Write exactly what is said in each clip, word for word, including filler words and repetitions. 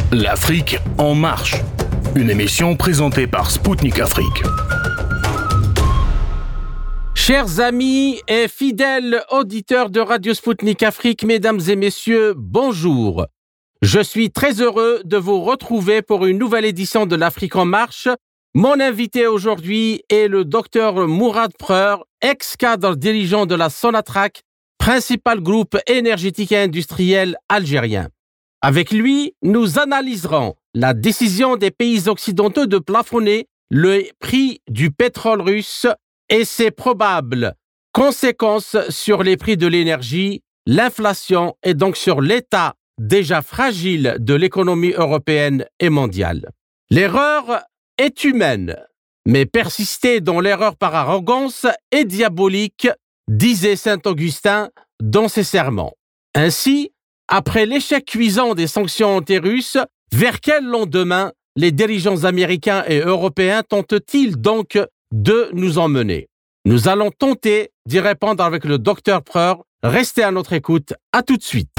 L'Afrique en marche, une émission présentée par Spoutnik Afrique. Chers amis et fidèles auditeurs de Radio Spoutnik Afrique, mesdames et messieurs, bonjour. Je suis très heureux de vous retrouver pour une nouvelle édition de l'Afrique en marche. Mon invité aujourd'hui est le docteur Mourad Preur, ex-cadre dirigeant de la Sonatrach, principal groupe énergétique et industriel algérien. Avec lui, nous analyserons la décision des pays occidentaux de plafonner le prix du pétrole russe et ses probables conséquences sur les prix de l'énergie, l'inflation et donc sur l'état déjà fragile de l'économie européenne et mondiale. L'erreur est humaine, mais persister dans l'erreur par arrogance est diabolique, disait saint Augustin dans ses sermons. Ainsi, après l'échec cuisant des sanctions anti-russes, vers quel lendemain les dirigeants américains et européens tentent-ils donc de nous emmener? Nous allons tenter d'y répondre avec le docteur Preur. Restez à notre écoute. À tout de suite.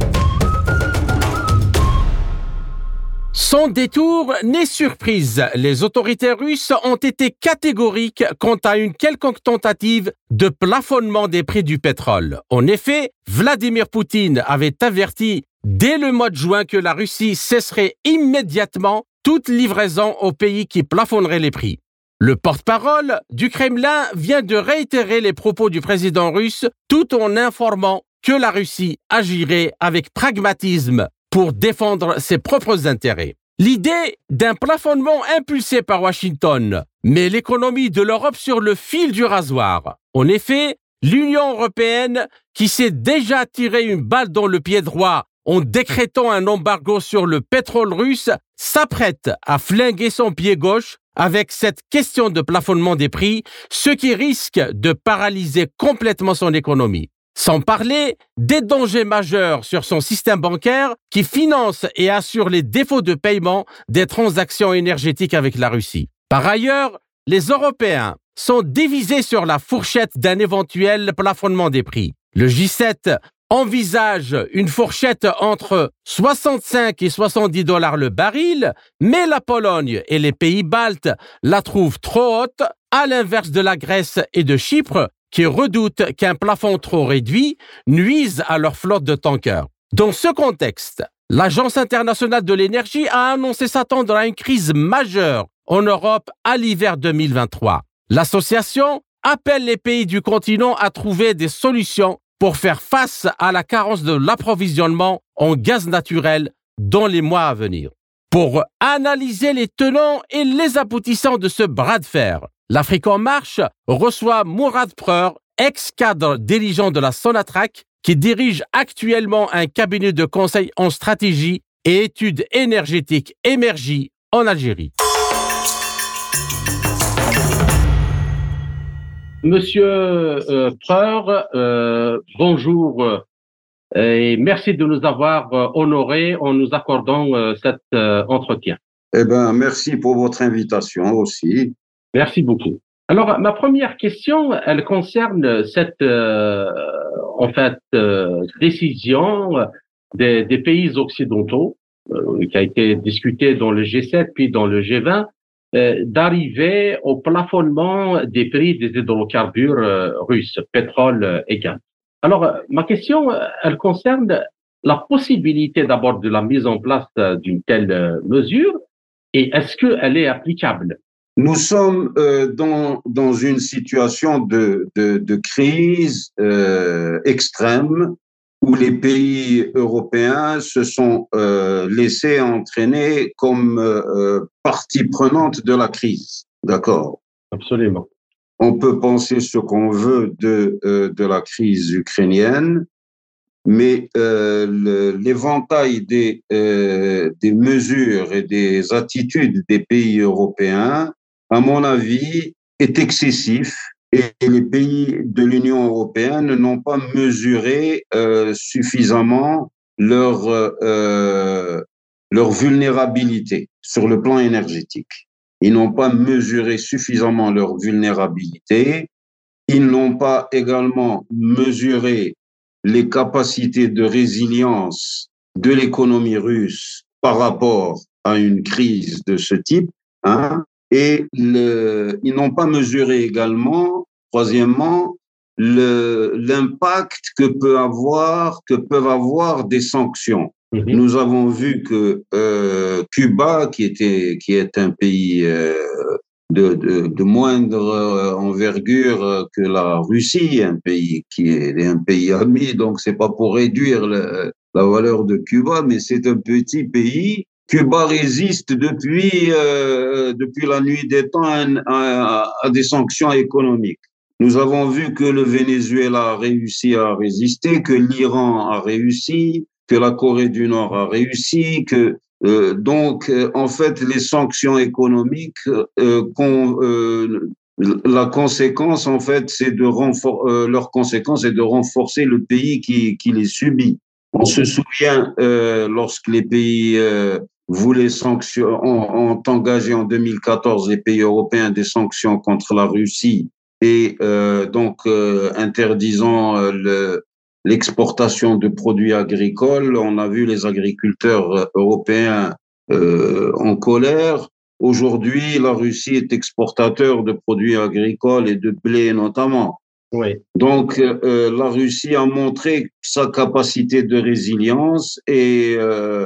Sans détour ni surprise, les autorités russes ont été catégoriques quant à une quelconque tentative de plafonnement des prix du pétrole. En effet, Vladimir Poutine avait averti dès le mois de juin que la Russie cesserait immédiatement toute livraison aux pays qui plafonneraient les prix. Le porte-parole du Kremlin vient de réitérer les propos du président russe tout en informant que la Russie agirait avec pragmatisme pour défendre ses propres intérêts. L'idée d'un plafonnement impulsé par Washington met l'économie de l'Europe sur le fil du rasoir. En effet, l'Union européenne, qui s'est déjà tiré une balle dans le pied droit en décrétant un embargo sur le pétrole russe, s'apprête à flinguer son pied gauche avec cette question de plafonnement des prix, ce qui risque de paralyser complètement son économie. Sans parler des dangers majeurs sur son système bancaire qui finance et assure les défauts de paiement des transactions énergétiques avec la Russie. Par ailleurs, les Européens sont divisés sur la fourchette d'un éventuel plafonnement des prix. Le G sept envisage une fourchette entre soixante-cinq et soixante-dix dollars le baril, mais la Pologne et les pays baltes la trouvent trop haute, à l'inverse de la Grèce et de Chypre, qui redoutent qu'un plafond trop réduit nuise à leur flotte de tankers. Dans ce contexte, l'Agence internationale de l'énergie a annoncé s'attendre à une crise majeure en Europe à l'hiver deux mille vingt-trois. L'association appelle les pays du continent à trouver des solutions pour faire face à la carence de l'approvisionnement en gaz naturel dans les mois à venir. Pour analyser les tenants et les aboutissants de ce bras de fer, l'Afrique en marche reçoit Mourad Preur, ex-cadre dirigeant de la Sonatrach, qui dirige actuellement un cabinet de conseil en stratégie et études énergétiques émergées en Algérie. Monsieur euh, Preur, euh, bonjour euh, et merci de nous avoir euh, honorés en nous accordant euh, cet euh, entretien. Eh bien, merci pour votre invitation aussi. Merci beaucoup. Alors, ma première question, elle concerne cette, euh, en fait, euh, décision des, des pays occidentaux, euh, qui a été discutée dans le G sept puis dans le G vingt, euh, d'arriver au plafonnement des prix des hydrocarbures euh, russes, pétrole et gaz. Alors, ma question, elle concerne la possibilité d'abord de la mise en place d'une telle mesure et est-ce qu'elle est applicable? Nous sommes euh, dans, dans une situation de, de, de crise euh, extrême où les pays européens se sont euh, laissés entraîner comme euh, partie prenante de la crise. D'accord? Absolument. On peut penser ce qu'on veut de, euh, de la crise ukrainienne, mais euh, le, l'éventail des, euh, des mesures et des attitudes des pays européens, à mon avis, est excessif et les pays de l'Union européenne n'ont pas mesuré euh, suffisamment leur, euh, leur vulnérabilité sur le plan énergétique. Ils n'ont pas mesuré suffisamment leur vulnérabilité. Ils n'ont pas également mesuré les capacités de résilience de l'économie russe par rapport à une crise de ce type, hein, et le, ils n'ont pas mesuré également, troisièmement, le, l'impact que peut avoir, que peuvent avoir des sanctions. Mm-hmm. Nous avons vu que euh, Cuba, qui était, qui est un pays euh, de, de, de moindre envergure que la Russie, un pays qui est un pays ami, donc c'est pas pour réduire le, la valeur de Cuba, mais c'est un petit pays. Cuba résiste depuis euh, depuis la nuit des temps à, à, à des sanctions économiques. Nous avons vu que le Venezuela a réussi à résister, que l'Iran a réussi, que la Corée du Nord a réussi, que euh, donc euh, en fait les sanctions économiques, euh, qu'on, euh, la conséquence en fait c'est de renfor- euh, leur conséquence est de renforcer le pays qui qui les subit. On se souvient euh, lorsque les pays euh, voulaient sanctions, ont, ont engagé en deux mille quatorze les pays européens des sanctions contre la Russie et euh, donc euh, interdisant euh, le, l'exportation de produits agricoles. On a vu les agriculteurs européens euh, en colère. Aujourd'hui, la Russie est exportateur de produits agricoles et de blé notamment. Oui. Donc, euh, la Russie a montré sa capacité de résilience et euh,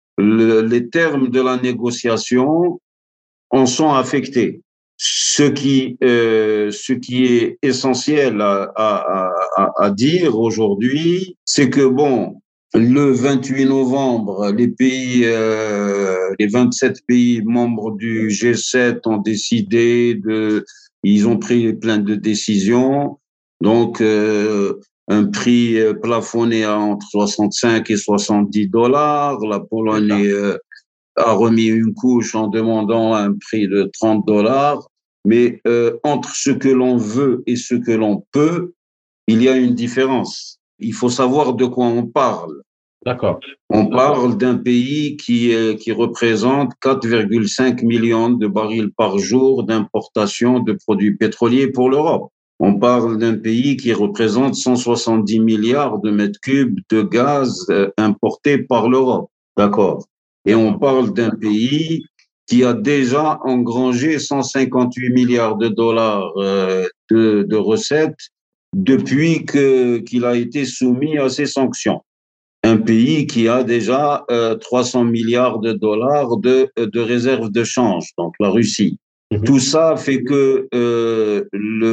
le, les termes de la négociation en sont affectés. Ce qui, euh, ce qui est essentiel à, à, à, à dire aujourd'hui, c'est que bon, le vingt-huit novembre, les pays, euh, les vingt-sept pays membres du G sept ont décidé de, ils ont pris plein de décisions. Donc, euh, un prix plafonné à entre soixante-cinq et soixante-dix dollars. La Pologne est, a remis une couche en demandant un prix de trente dollars. Mais euh, entre ce que l'on veut et ce que l'on peut, il y a une différence. Il faut savoir de quoi on parle. D'accord. On parle d'un pays qui, euh, qui représente quatre virgule cinq millions de barils par jour d'importation de produits pétroliers pour l'Europe. On parle d'un pays qui représente cent soixante-dix milliards de mètres cubes de gaz euh, importés par l'Europe. D'accord. Et on parle d'un pays qui a déjà engrangé cent cinquante-huit milliards de dollars euh, de, de recettes depuis que, qu'il a été soumis à ces sanctions. Un pays qui a déjà euh, trois cents milliards de dollars de, de réserves de change, donc la Russie. Mmh. Tout ça fait que euh,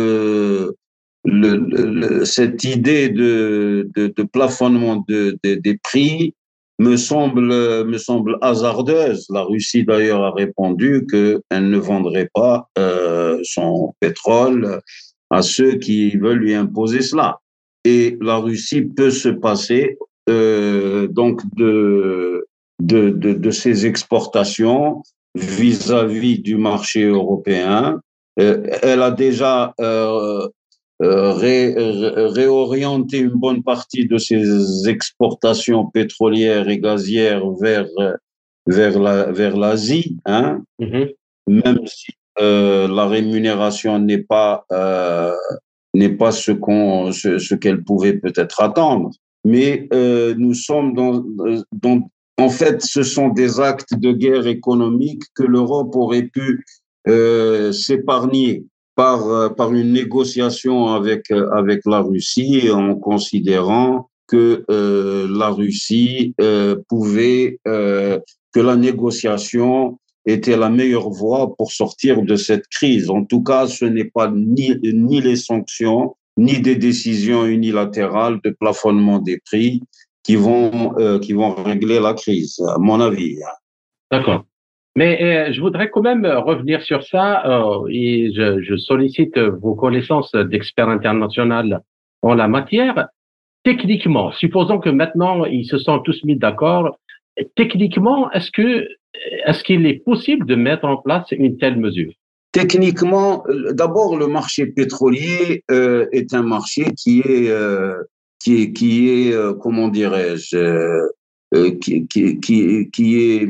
le, le, le, cette idée de, de, de plafonnement de, de, des prix me semble, me semble hasardeuse. La Russie, d'ailleurs, a répondu qu'elle ne vendrait pas euh, son pétrole à ceux qui veulent lui imposer cela. Et la Russie peut se passer euh, donc de, de, de, de ses exportations vis-à-vis du marché européen. Euh, elle a déjà euh, Euh, ré, réorienter une bonne partie de ses exportations pétrolières et gazières vers vers la vers l'Asie, hein, mm-hmm. Même si euh, la rémunération n'est pas euh, n'est pas ce qu'on ce, ce qu'elle pouvait peut-être attendre, mais euh, nous sommes dans dans en fait ce sont des actes de guerre économique que l'Europe aurait pu euh, s'épargner par, par une négociation avec, avec la Russie en considérant que euh, la Russie euh, pouvait, euh, que la négociation était la meilleure voie pour sortir de cette crise. En tout cas, ce n'est pas ni, ni les sanctions, ni des décisions unilatérales de plafonnement des prix qui vont, euh, qui vont régler la crise, à mon avis. D'accord. Mais euh, je voudrais quand même revenir sur ça euh, et je, je sollicite vos connaissances d'experts internationaux en la matière. Techniquement, supposons que maintenant ils se sont tous mis d'accord. Techniquement, est-ce que est-ce qu'il est possible de mettre en place une telle mesure? Techniquement, d'abord le marché pétrolier euh, est un marché qui est euh, qui est qui est euh, comment dirais-je euh, qui, qui qui qui est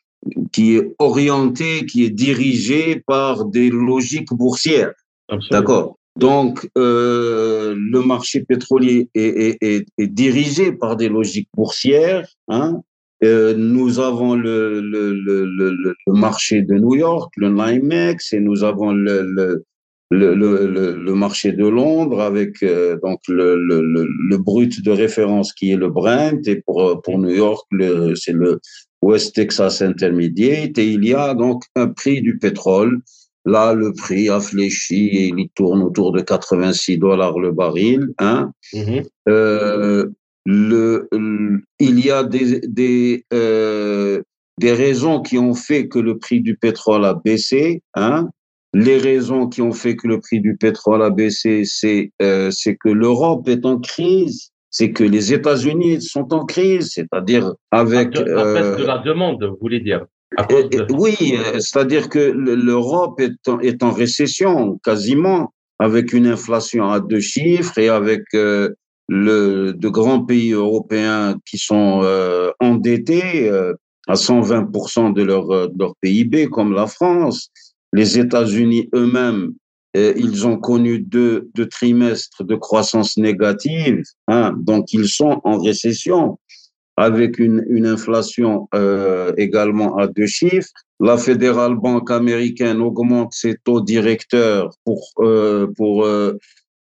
qui est orienté, qui est dirigé par des logiques boursières. Absolument. D'accord. Donc, euh, le marché pétrolier est, est, est, est dirigé par des logiques boursières, hein, Euh, nous avons le, le, le, le, le marché de New York, le NYMEX, et nous avons le, le, le, le, le, le marché de Londres avec euh, donc le, le, le, le brut de référence qui est le Brent, et pour, pour New York, le, c'est le West Texas Intermediate, et il y a donc un prix du pétrole. Là, le prix a fléchi et il tourne autour de quatre-vingt-six dollars le baril, hein. Mhm. Euh, le, le, il y a des, des, euh, des raisons qui ont fait que le prix du pétrole a baissé, hein. Les raisons qui ont fait que le prix du pétrole a baissé, c'est euh, c'est que l'Europe est en crise, c'est que les États-Unis sont en crise, c'est-à-dire La, avec de, la baisse de euh, la demande, vous voulez dire, à et- cause et- de... oui, euh, c'est-à-dire que le- l'Europe est en, est en récession quasiment, avec une inflation à deux chiffres et avec euh, le, de grands pays européens qui sont euh, endettés euh, à cent vingt pour cent de leur, euh, de leur P I B, comme la France. Les États-Unis eux-mêmes, euh, ils ont connu deux, deux trimestres de croissance négative, hein, donc ils sont en récession avec une, une inflation euh, également à deux chiffres. La Federal Bank américaine augmente ses taux directeurs pour, euh, pour euh,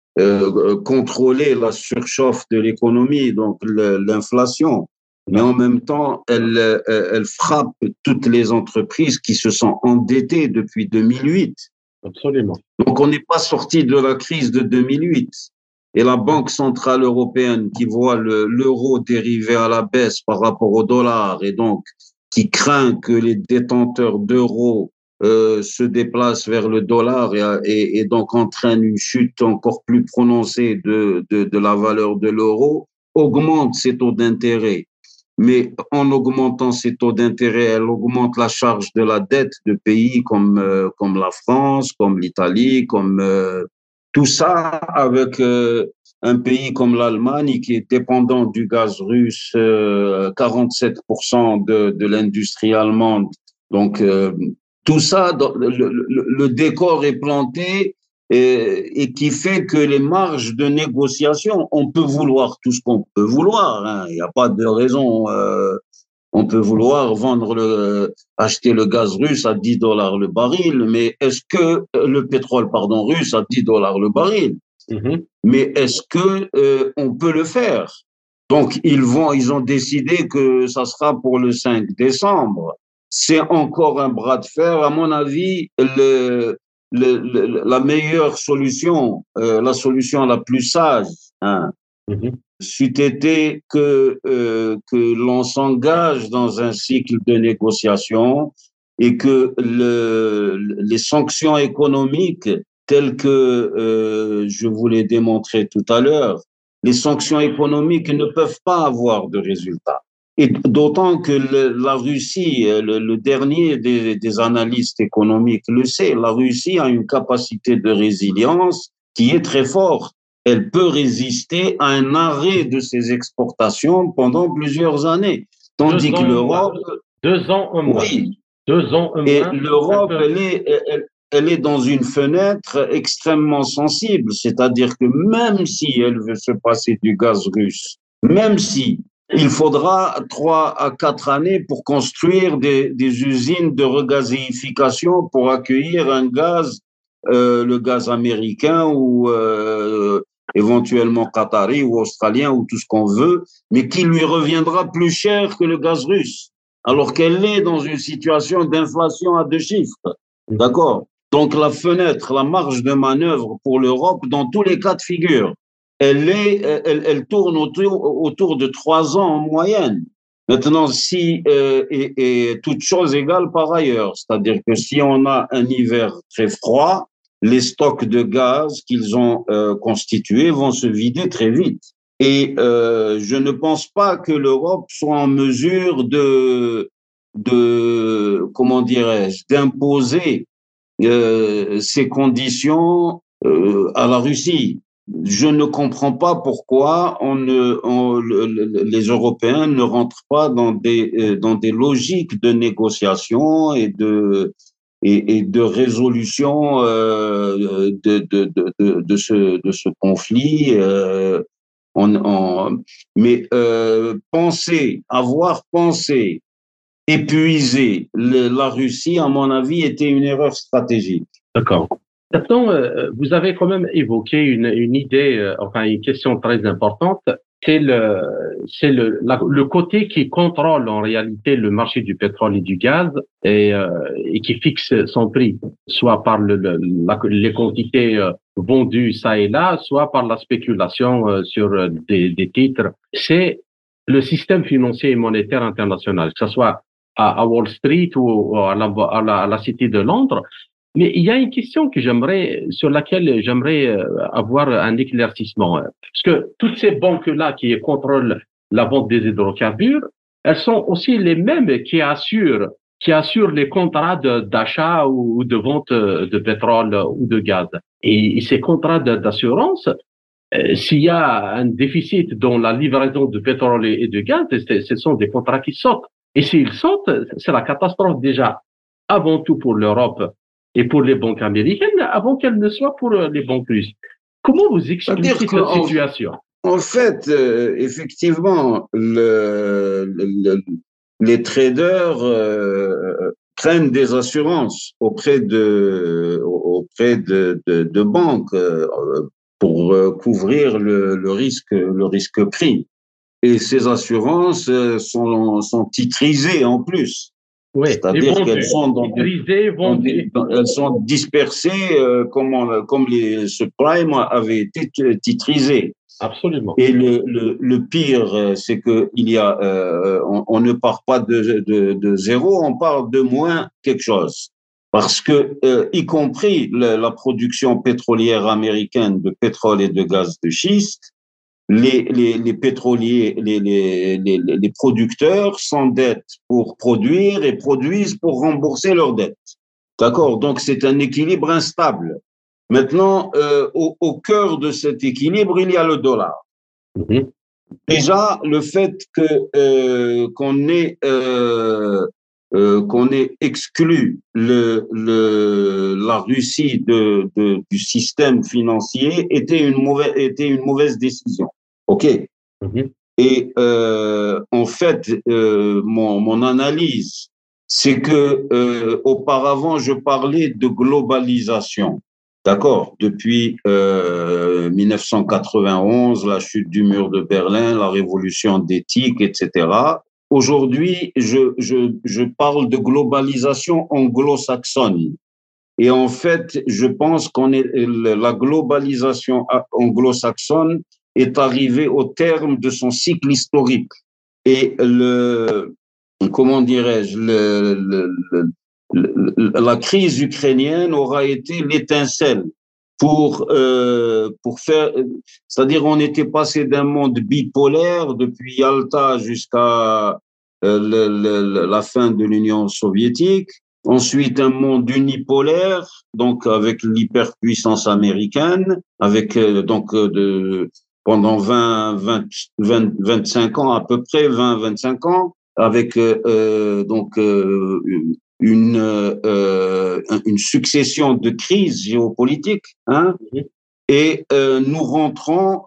euh, contrôler la surchauffe de l'économie, donc l'inflation. Mais en même temps, elle, elle frappe toutes les entreprises qui se sont endettées depuis deux mille huit. Absolument. Donc, on n'est pas sorti de la crise de deux mille huit. Et la Banque centrale européenne qui voit l'euro dériver à la baisse par rapport au dollar et donc qui craint que les détenteurs d'euros euh, se déplacent vers le dollar et, et, et donc entraîne une chute encore plus prononcée de, de, de la valeur de l'euro, augmente ses taux d'intérêt. Mais en augmentant ces taux d'intérêt, elle augmente la charge de la dette de pays comme, euh, comme la France, comme l'Italie, comme euh, tout ça avec euh, un pays comme l'Allemagne qui est dépendant du gaz russe, euh, quarante-sept pour cent de, de l'industrie allemande. Donc, euh, tout ça, le, le, le décor est planté et, et qui fait que les marges de négociation, on peut vouloir tout ce qu'on peut vouloir, hein, il n'y a pas de raison. Euh, on peut vouloir vendre le, acheter le gaz russe à dix dollars le baril, mais est-ce que le pétrole, pardon, russe à dix dollars le baril, Mhm. mais est-ce que euh, on peut le faire? Donc ils vont, ils ont décidé que ça sera pour le cinq décembre. C'est encore un bras de fer. À mon avis, le, le, le la meilleure solution, euh, la solution la plus sage, hein, Mhm. c'eût été que, euh, que l'on s'engage dans un cycle de négociation et que le, les sanctions économiques telles que euh, je vous l'ai démontré tout à l'heure, les sanctions économiques ne peuvent pas avoir de résultat. Et d'autant que le, la Russie, le, le dernier des, des analystes économiques le sait, la Russie a une capacité de résilience qui est très forte. Elle peut résister à un arrêt de ses exportations pendant plusieurs années. Deux Tandis que ans au moins. l'Europe, Deux ans au moins. oui, Deux ans au et moins. Elle l'Europe, peut... elle est, elle, elle est dans une fenêtre extrêmement sensible, c'est-à-dire que même si elle veut se passer du gaz russe, même si il faudra trois à quatre années pour construire des, des usines de regazéification pour accueillir un gaz, euh, le gaz américain ou euh, éventuellement qatari ou australien ou tout ce qu'on veut, mais qui lui reviendra plus cher que le gaz russe alors qu'elle est dans une situation d'inflation à deux chiffres. D'accord? Donc la fenêtre, la marge de manœuvre pour l'Europe, dans tous les cas de figure, elle, est, elle, elle tourne autour, autour de trois ans en moyenne. Maintenant, si, euh, et, et toute chose égale par ailleurs, c'est-à-dire que si on a un hiver très froid, les stocks de gaz qu'ils ont euh, constitués vont se vider très vite. Et euh, je ne pense pas que l'Europe soit en mesure de, de comment dirais-je, d'imposer euh, ces conditions euh, à la Russie. Je ne comprends pas pourquoi on ne, on, le, le, les Européens ne rentrent pas dans des, euh, dans des logiques de négociation et de, et, et de résolution euh, de, de, de, de, de, ce, de ce conflit. Euh, On, on, mais euh, penser, avoir pensé épuiser le, la Russie, à mon avis, était une erreur stratégique. D'accord. Maintenant, euh, vous avez quand même évoqué une, une idée, euh, enfin une question très importante, c'est le, c'est le, la- le côté qui contrôle en réalité le marché du pétrole et du gaz et, euh, et qui fixe son prix, soit par le, le- la- les quantités euh, vendues ça et là, soit par la spéculation euh, sur euh, des, des titres. C'est le système financier et monétaire international, que ce soit à, à Wall Street ou à la, à la, à la City de Londres. Mais il y a une question que j'aimerais, sur laquelle j'aimerais euh, avoir un éclaircissement. euh, Parce que toutes ces banques-là qui contrôlent la vente des hydrocarbures, elles sont aussi les mêmes qui assurent, qui assurent les contrats de- d'achat ou de vente euh, de pétrole ou de gaz. Et ces contrats de- d'assurance, euh, s'il y a un déficit dans la livraison de pétrole et de gaz, c'est- ce sont des contrats qui sautent. Et s'ils sautent, c'est la catastrophe déjà, avant tout pour l'Europe et pour les banques américaines, avant qu'elles ne soient pour euh, les banques russes. Comment vous C'est-à-dire expliquez cette qu'en situation? en fait, euh, effectivement, le, le, le, les traders euh, prennent des assurances auprès de, auprès de, de, de banques euh, pour euh, couvrir le, le risque, le risque pris. Et ces assurances euh, sont, sont titrisées en plus. Oui, et C'est-à-dire qu'elles vendues, sont dans des, titrisées, dans des- vendues. dans- elles sont dispersées euh, comme, on- comme les subprimes avaient été titrisés. Absolument. Et le, le, le pire, euh, c'est que il y a, euh, on, on ne part pas de, de, de zéro, on part de moins quelque chose. Parce que, euh, y compris le- la production pétrolière américaine de pétrole et de gaz de schiste, les, les, les pétroliers, les, les, les, les producteurs s'endettent pour produire et produisent pour rembourser leurs dettes. D'accord? Donc, c'est un équilibre instable. Maintenant, euh, au, au cœur de cet équilibre, il y a le dollar. Mhm. Déjà, le fait que euh, qu'on ait euh, euh, qu'on ait exclu le, le, la Russie de, de, du système financier était une mauvaise était une mauvaise décision. Ok. Mhm. Et euh, en fait, euh, mon, mon analyse, c'est que euh, auparavant, je parlais de globalisation. D'accord? Depuis euh, mille neuf cent quatre-vingt-onze, la chute du mur de Berlin, la révolution d'éthique, et cetera. Aujourd'hui, je, je, je parle de globalisation anglo-saxonne. Et en fait, je pense qu'on est la globalisation anglo-saxonne est arrivée au terme de son cycle historique. Et le, comment dirais-je, le, le, le, le, la crise ukrainienne aura été l'étincelle pour, euh, pour faire, c'est-à-dire on était passé d'un monde bipolaire depuis Yalta jusqu'à euh, le, le, la fin de l'Union soviétique. Ensuite, un monde unipolaire, donc avec l'hyperpuissance américaine, avec euh, donc euh, de, pendant vingt, vingt, vingt, vingt-cinq ans à peu près, vingt, vingt-cinq ans, avec euh, donc euh, une euh, une succession de crises géopolitiques, hein, et euh, nous rentrons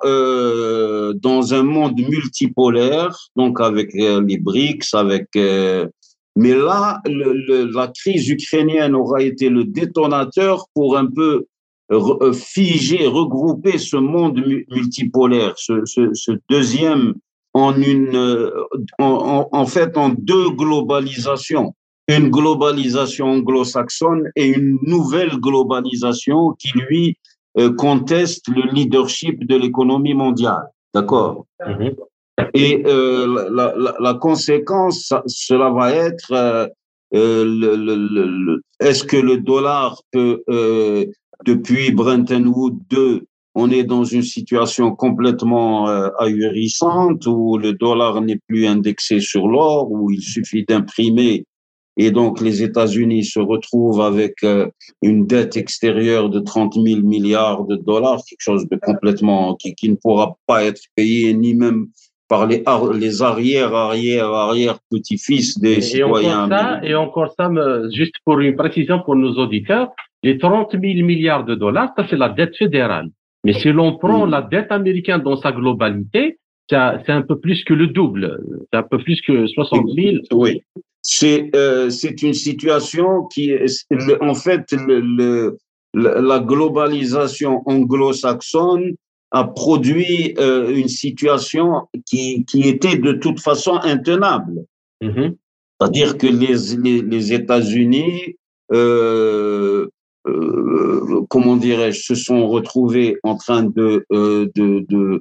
euh, dans un monde multipolaire, donc avec euh, les BRICS, avec euh, mais là, le, le, la crise ukrainienne aura été le détonateur pour un peu re, figer, regrouper ce monde multipolaire, ce, ce, ce deuxième en une, en, en, en fait, en deux globalisations. Une globalisation anglo-saxonne et une nouvelle globalisation qui, lui, euh, conteste le leadership de l'économie mondiale. D'accord? Mhm. Et euh, la, la, la conséquence, ça, cela va être euh, euh, le, le, le, est-ce que le dollar peut, euh, depuis Bretton Woods deux, on est dans une situation complètement euh, ahurissante où le dollar n'est plus indexé sur l'or, où il suffit d'imprimer et donc les États-Unis se retrouvent avec euh, une dette extérieure de trente mille milliards de dollars, quelque chose de complètement qui, qui ne pourra pas être payé ni même par les, les arrière, arrière, arrière petits-fils des Et, et encore citoyens ça, américains. et encore ça, me- juste pour une précision pour nos auditeurs, les trente mille milliards de dollars, ça c'est la dette fédérale. Mais si l'on prend la dette américaine dans sa globalité, c'est un peu plus que le double. C'est un peu plus que soixante mille. Oui. C'est euh, c'est une situation qui est, en fait, le, le, la globalisation anglo-saxonne a produit euh, une situation qui, qui était de toute façon intenable. Mm-hmm. C'est-à-dire que les, les, les États-Unis, euh, euh, comment dirais-je, se sont retrouvés en train de, euh, de, de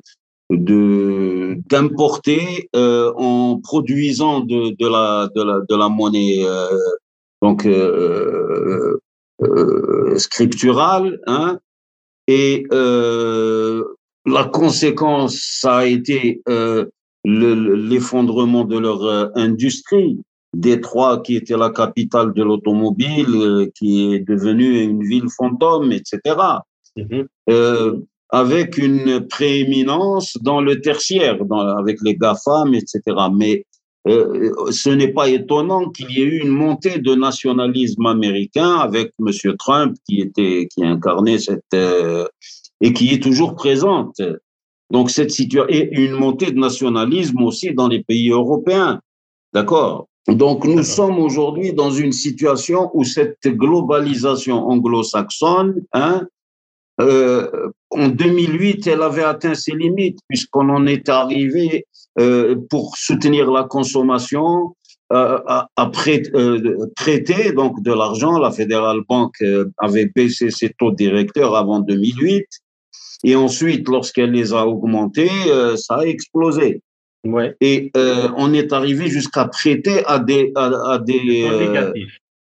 de d'importer euh, en produisant de, de la de la de la monnaie euh, donc euh, euh, scripturale, hein, et euh, la conséquence, ça a été euh, le, l'effondrement de leur euh, industrie. Détroit, qui était la capitale de l'automobile, euh, qui est devenue une ville fantôme, et cetera. Mm-hmm. Euh, avec une prééminence dans le tertiaire, dans, avec les GAFAM, et cetera. Mais euh, ce n'est pas étonnant qu'il y ait eu une montée de nationalisme américain avec M. Trump qui était qui incarnait cette euh, et qui est toujours présente. Donc cette situation et une montée de nationalisme aussi dans les pays européens, d'accord. Donc nous sommes aujourd'hui dans une situation où cette globalisation anglo-saxonne, hein, Euh, en deux mille huit, elle avait atteint ses limites puisqu'on en est arrivé euh, pour soutenir la consommation euh, à, à prêt, euh, prêter donc de l'argent. La Federal Bank euh, avait baissé ses taux directeurs avant deux mille huit et ensuite, lorsqu'elle les a augmentés, euh, ça a explosé. Ouais. Et euh, on est arrivé jusqu'à prêter à des à, à des euh,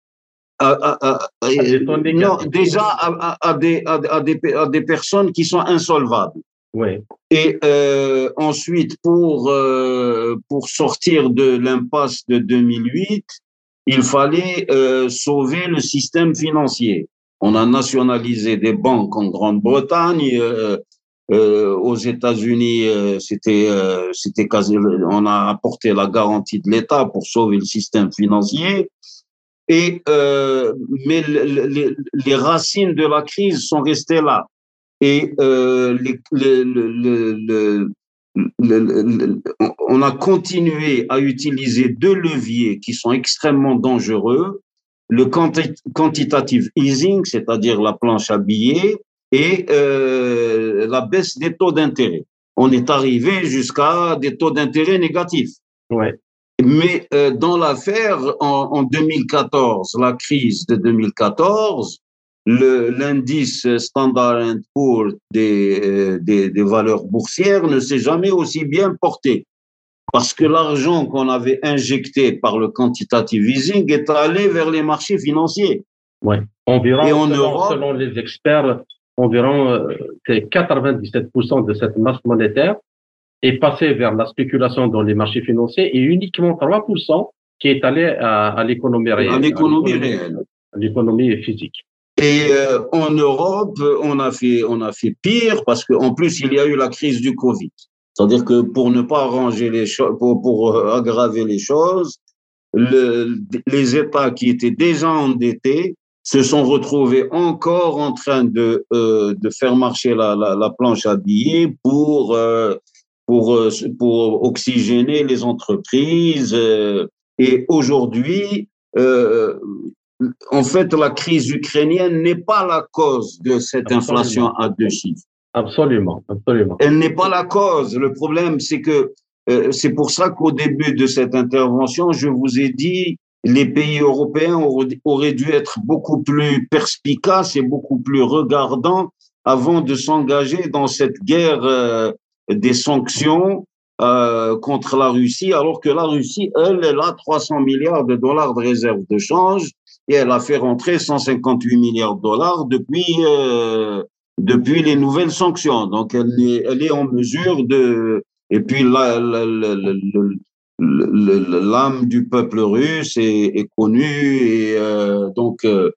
À, à, à, à, non, déjà à, à, des, à, à, des, à des personnes qui sont insolvables. Ouais. Et euh, ensuite, pour, euh, pour sortir de l'impasse de deux mille huit, il fallait euh, sauver le système financier. On a nationalisé des banques en Grande-Bretagne, euh, euh, aux États-Unis, euh, c'était, euh, c'était quasi, on a apporté la garantie de l'État pour sauver le système financier. Et, euh, mais le, le, les racines de la crise sont restées là. Et euh, les, le, le, le, on a continué à utiliser deux leviers qui sont extrêmement dangereux. Le quanti quantitative easing, c'est-à-dire la planche à billets, et euh, la baisse des taux d'intérêt. On est arrivé jusqu'à des taux d'intérêt négatifs. Ouais. Mais euh, dans l'affaire, en, en deux mille quatorze, la crise de deux mille quatorze, l'indice Standard and Poor's des, euh, des, des valeurs boursières ne s'est jamais aussi bien porté. Parce que l'argent qu'on avait injecté par le quantitative easing est allé vers les marchés financiers. Oui, environ, et en selon, Europe, selon les experts, environ euh, quatre-vingt-dix-sept pour cent de cette masse monétaire est passé vers la spéculation dans les marchés financiers et uniquement trois pour cent qui est allé à, à l'économie réelle. À l'économie réelle. À l'économie physique. Et euh, en Europe, on a fait, on a fait pire parce qu'en plus, il y a eu la crise du Covid. C'est-à-dire que pour ne pas arranger les choses, pour, pour euh, aggraver les choses, le, les États qui étaient déjà endettés se sont retrouvés encore en train de, euh, de faire marcher la, la, la planche à billets pour, euh, pour, pour oxygéner les entreprises. Euh, et aujourd'hui, euh, en fait, la crise ukrainienne n'est pas la cause de cette absolument. Inflation à deux chiffres. Absolument, absolument. Elle n'est pas la cause. Le problème, c'est que euh, c'est pour ça qu'au début de cette intervention, je vous ai dit les pays européens auraient, auraient dû être beaucoup plus perspicaces et beaucoup plus regardants avant de s'engager dans cette guerre euh, des sanctions euh, contre la Russie, alors que la Russie, elle, elle a trois cents milliards de dollars de réserve de change et elle a fait rentrer cent cinquante-huit milliards de dollars depuis euh, depuis les nouvelles sanctions. Donc, elle est, elle est en mesure de... Et puis, la, la, la, la, l'âme du peuple russe est, est connue et euh, donc euh,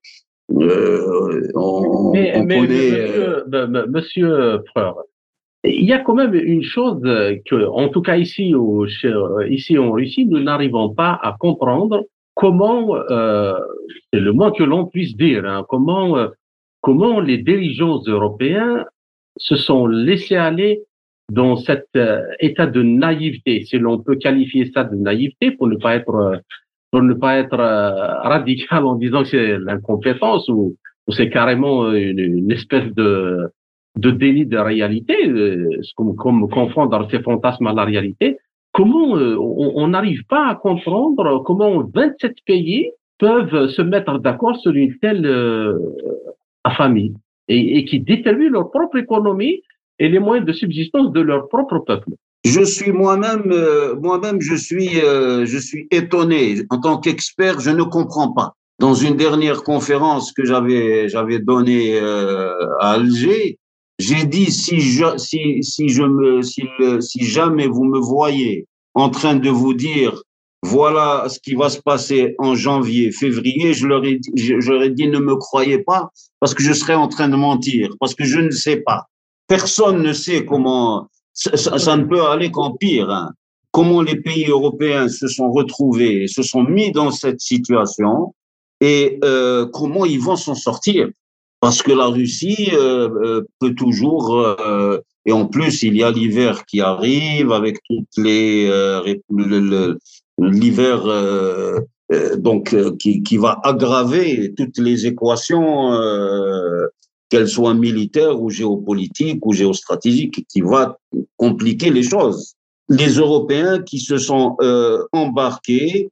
on, mais, on mais, connaît... Monsieur, monsieur Frère, il y a quand même une chose que, en tout cas ici, au, ici en Russie, nous n'arrivons pas à comprendre comment, euh, c'est le moins que l'on puisse dire, hein, comment... Euh, comment les dirigeants européens se sont laissés aller dans cet euh, état de naïveté, si l'on peut qualifier ça de naïveté, pour ne pas être euh, pour ne pas être euh, radical en disant que c'est l'incompétence ou, ou c'est carrément une, une espèce de de déni de réalité, euh, comme, comme confondre ses fantasmes à la réalité. Comment euh, on n'arrive pas à comprendre comment vingt-sept pays peuvent se mettre d'accord sur une telle euh, affamie et, et qui détruit leur propre économie et les moyens de subsistance de leur propre peuple. Je suis moi-même, euh, moi-même, je suis, euh, je suis étonné. En tant qu'expert, je ne comprends pas. Dans une dernière conférence que j'avais, j'avais donnée euh, à Alger, j'ai dit si je, si, si je me, si, le, si jamais vous me voyez en train de vous dire voilà ce qui va se passer en janvier, février, je leur ai dit, je, je leur ai dit ne me croyez pas parce que je serais en train de mentir, parce que je ne sais pas. Personne ne sait comment. Ça, ça, ça ne peut aller qu'en pire. Hein. Comment les pays européens se sont retrouvés, se sont mis dans cette situation et euh, comment ils vont s'en sortir. Parce que la Russie euh, euh, peut toujours, euh, et en plus il y a l'hiver qui arrive avec toutes les euh, le, le, l'hiver euh, euh, donc euh, qui, qui va aggraver toutes les équations. Euh, qu'elle soit militaire ou géopolitique ou géostratégique, qui va compliquer les choses. Les Européens qui se sont euh, embarqués,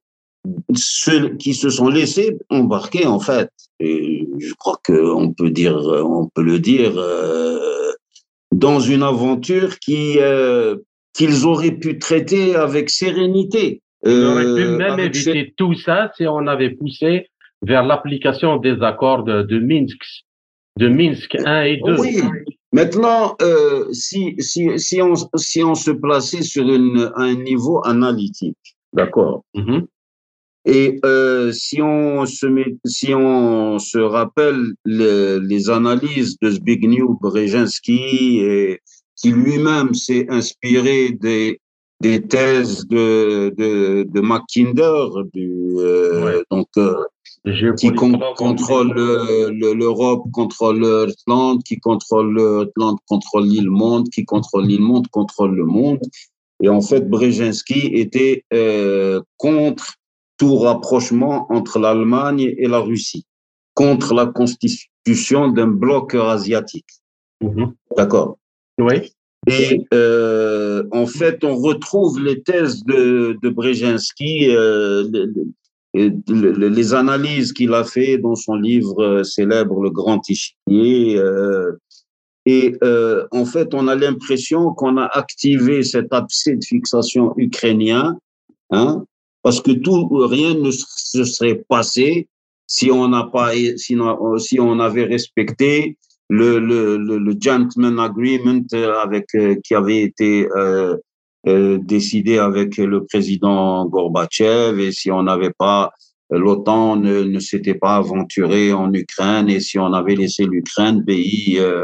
ceux qui se sont laissés embarquer, en fait, et je crois qu'on peut dire, on peut le dire, euh, dans une aventure qui euh, qu'ils auraient pu traiter avec sérénité. On aurait pu même éviter sé... tout ça si on avait poussé vers l'application des accords de, de Minsk. De Minsk un et deux. Oui. Maintenant, euh, si, si, si, on, si on se plaçait sur une, un niveau analytique, d'accord, mm-hmm. et euh, si, on se met, si on se rappelle le, les analyses de Zbigniew Brzezinski, et, qui lui-même s'est inspiré des, des thèses de, de, de Mackinder, du, euh, ouais. donc, euh, qui con contrôle l'Europe, contrôle l'Irlande, qui contrôle l'Irlande, contrôle l'île monde, qui contrôle l'île monde, contrôle le monde. Et en fait, Brzezinski était euh, contre tout rapprochement entre l'Allemagne et la Russie, contre la constitution d'un bloc asiatique. Mm-hmm. D'accord. Oui. Et euh, en fait, on retrouve les thèses de, de Brzezinski, euh, et les analyses qu'il a fait dans son livre célèbre Le Grand Échiquier. Euh, et euh, en fait, on a l'impression qu'on a activé cet abcès de fixation ukrainien, hein, parce que tout, rien ne se serait passé si on n'a pas, si on, si on avait respecté le, le, le, le gentleman agreement avec euh, qui avait été euh, euh, décidé avec le président Gorbatchev, et si on n'avait pas, l'OTAN ne, ne s'était pas aventuré en Ukraine, et si on avait laissé l'Ukraine, pays, euh,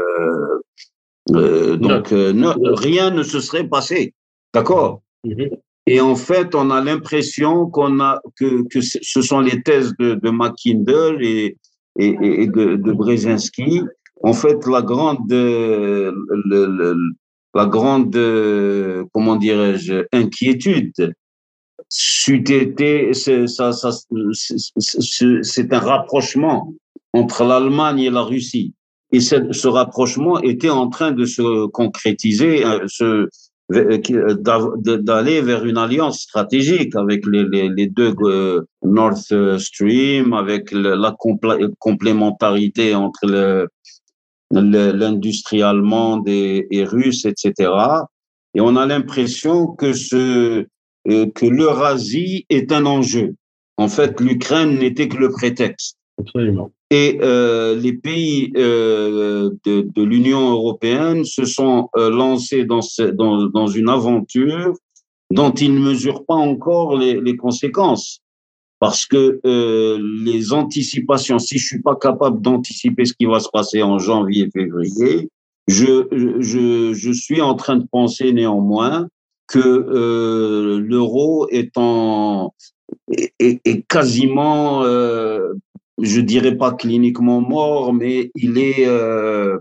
euh, donc euh, ne, rien ne se serait passé, d'accord. Mm-hmm. Et en fait, on a l'impression qu'on a que, que ce sont les thèses de, de Mackinder et, et, et de, de Brzezinski. En fait, la grande, le, le, la grande, comment dirais-je, inquiétude, c'eût été, c'est, ça, ça, c'est un rapprochement entre l'Allemagne et la Russie. Et ce, ce rapprochement était en train de se concrétiser, se, d'aller vers une alliance stratégique avec les, les, les deux euh, Nord Stream, avec le, la compl complémentarité entre le, l'industrie allemande et, et russe, et cetera. Et on a l'impression que, ce, euh, que l'Eurasie est un enjeu. En fait, l'Ukraine n'était que le prétexte. Absolument. Et euh, les pays euh, de, de l'Union européenne se sont euh, lancés dans, ce, dans, dans une aventure dont ils ne mesurent pas encore les, les conséquences. Parce que euh, les anticipations, si je suis pas capable d'anticiper ce qui va se passer en janvier, février, je, je, je suis en train de penser néanmoins que euh, l'euro est en est, est quasiment, euh, je dirais pas cliniquement mort, mais il est, euh,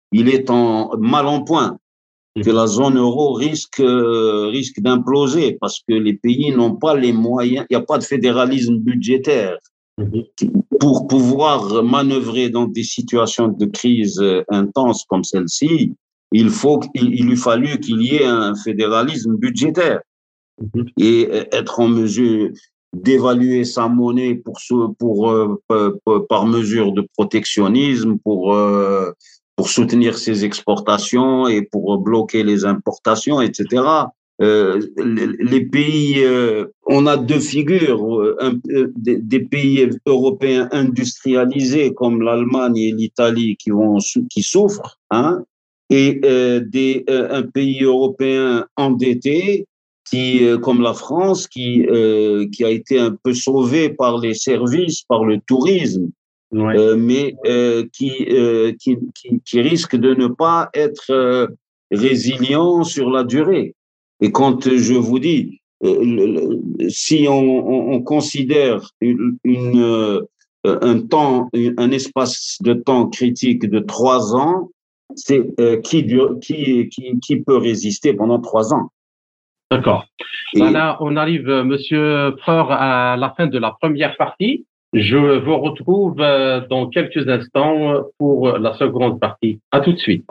il est en, mal en point, que la zone euro risque, euh, risque d'imploser parce que les pays n'ont pas les moyens, il n'y a pas de fédéralisme budgétaire. Pour pouvoir manœuvrer dans des situations de crise intenses comme celle-ci, il faut, il, il lui fallu qu'il y ait un fédéralisme budgétaire et être en mesure d'évaluer sa monnaie pour, pour, pour, pour par mesure de protectionnisme, pour pour soutenir ses exportations et pour bloquer les importations, et cetera. Euh, les, les pays, euh, on a deux figures, un, des, des pays européens industrialisés comme l'Allemagne et l'Italie qui vont qui souffrent, hein, et euh, des euh, un pays européen endetté qui, euh, comme la France, qui euh, qui a été un peu sauvé par les services, par le tourisme. Ouais. Euh, mais euh, qui, euh, qui, qui, qui risque de ne pas être euh, résilient sur la durée. Et quand je vous dis, euh, le, si on, on, on considère une, une, euh, un temps, un espace de temps critique de trois ans, c'est euh, qui, qui, qui, qui peut résister pendant trois ans? D'accord. Et voilà, on arrive, Monsieur Preur, à la fin de la première partie. Je vous retrouve dans quelques instants pour la seconde partie. À tout de suite.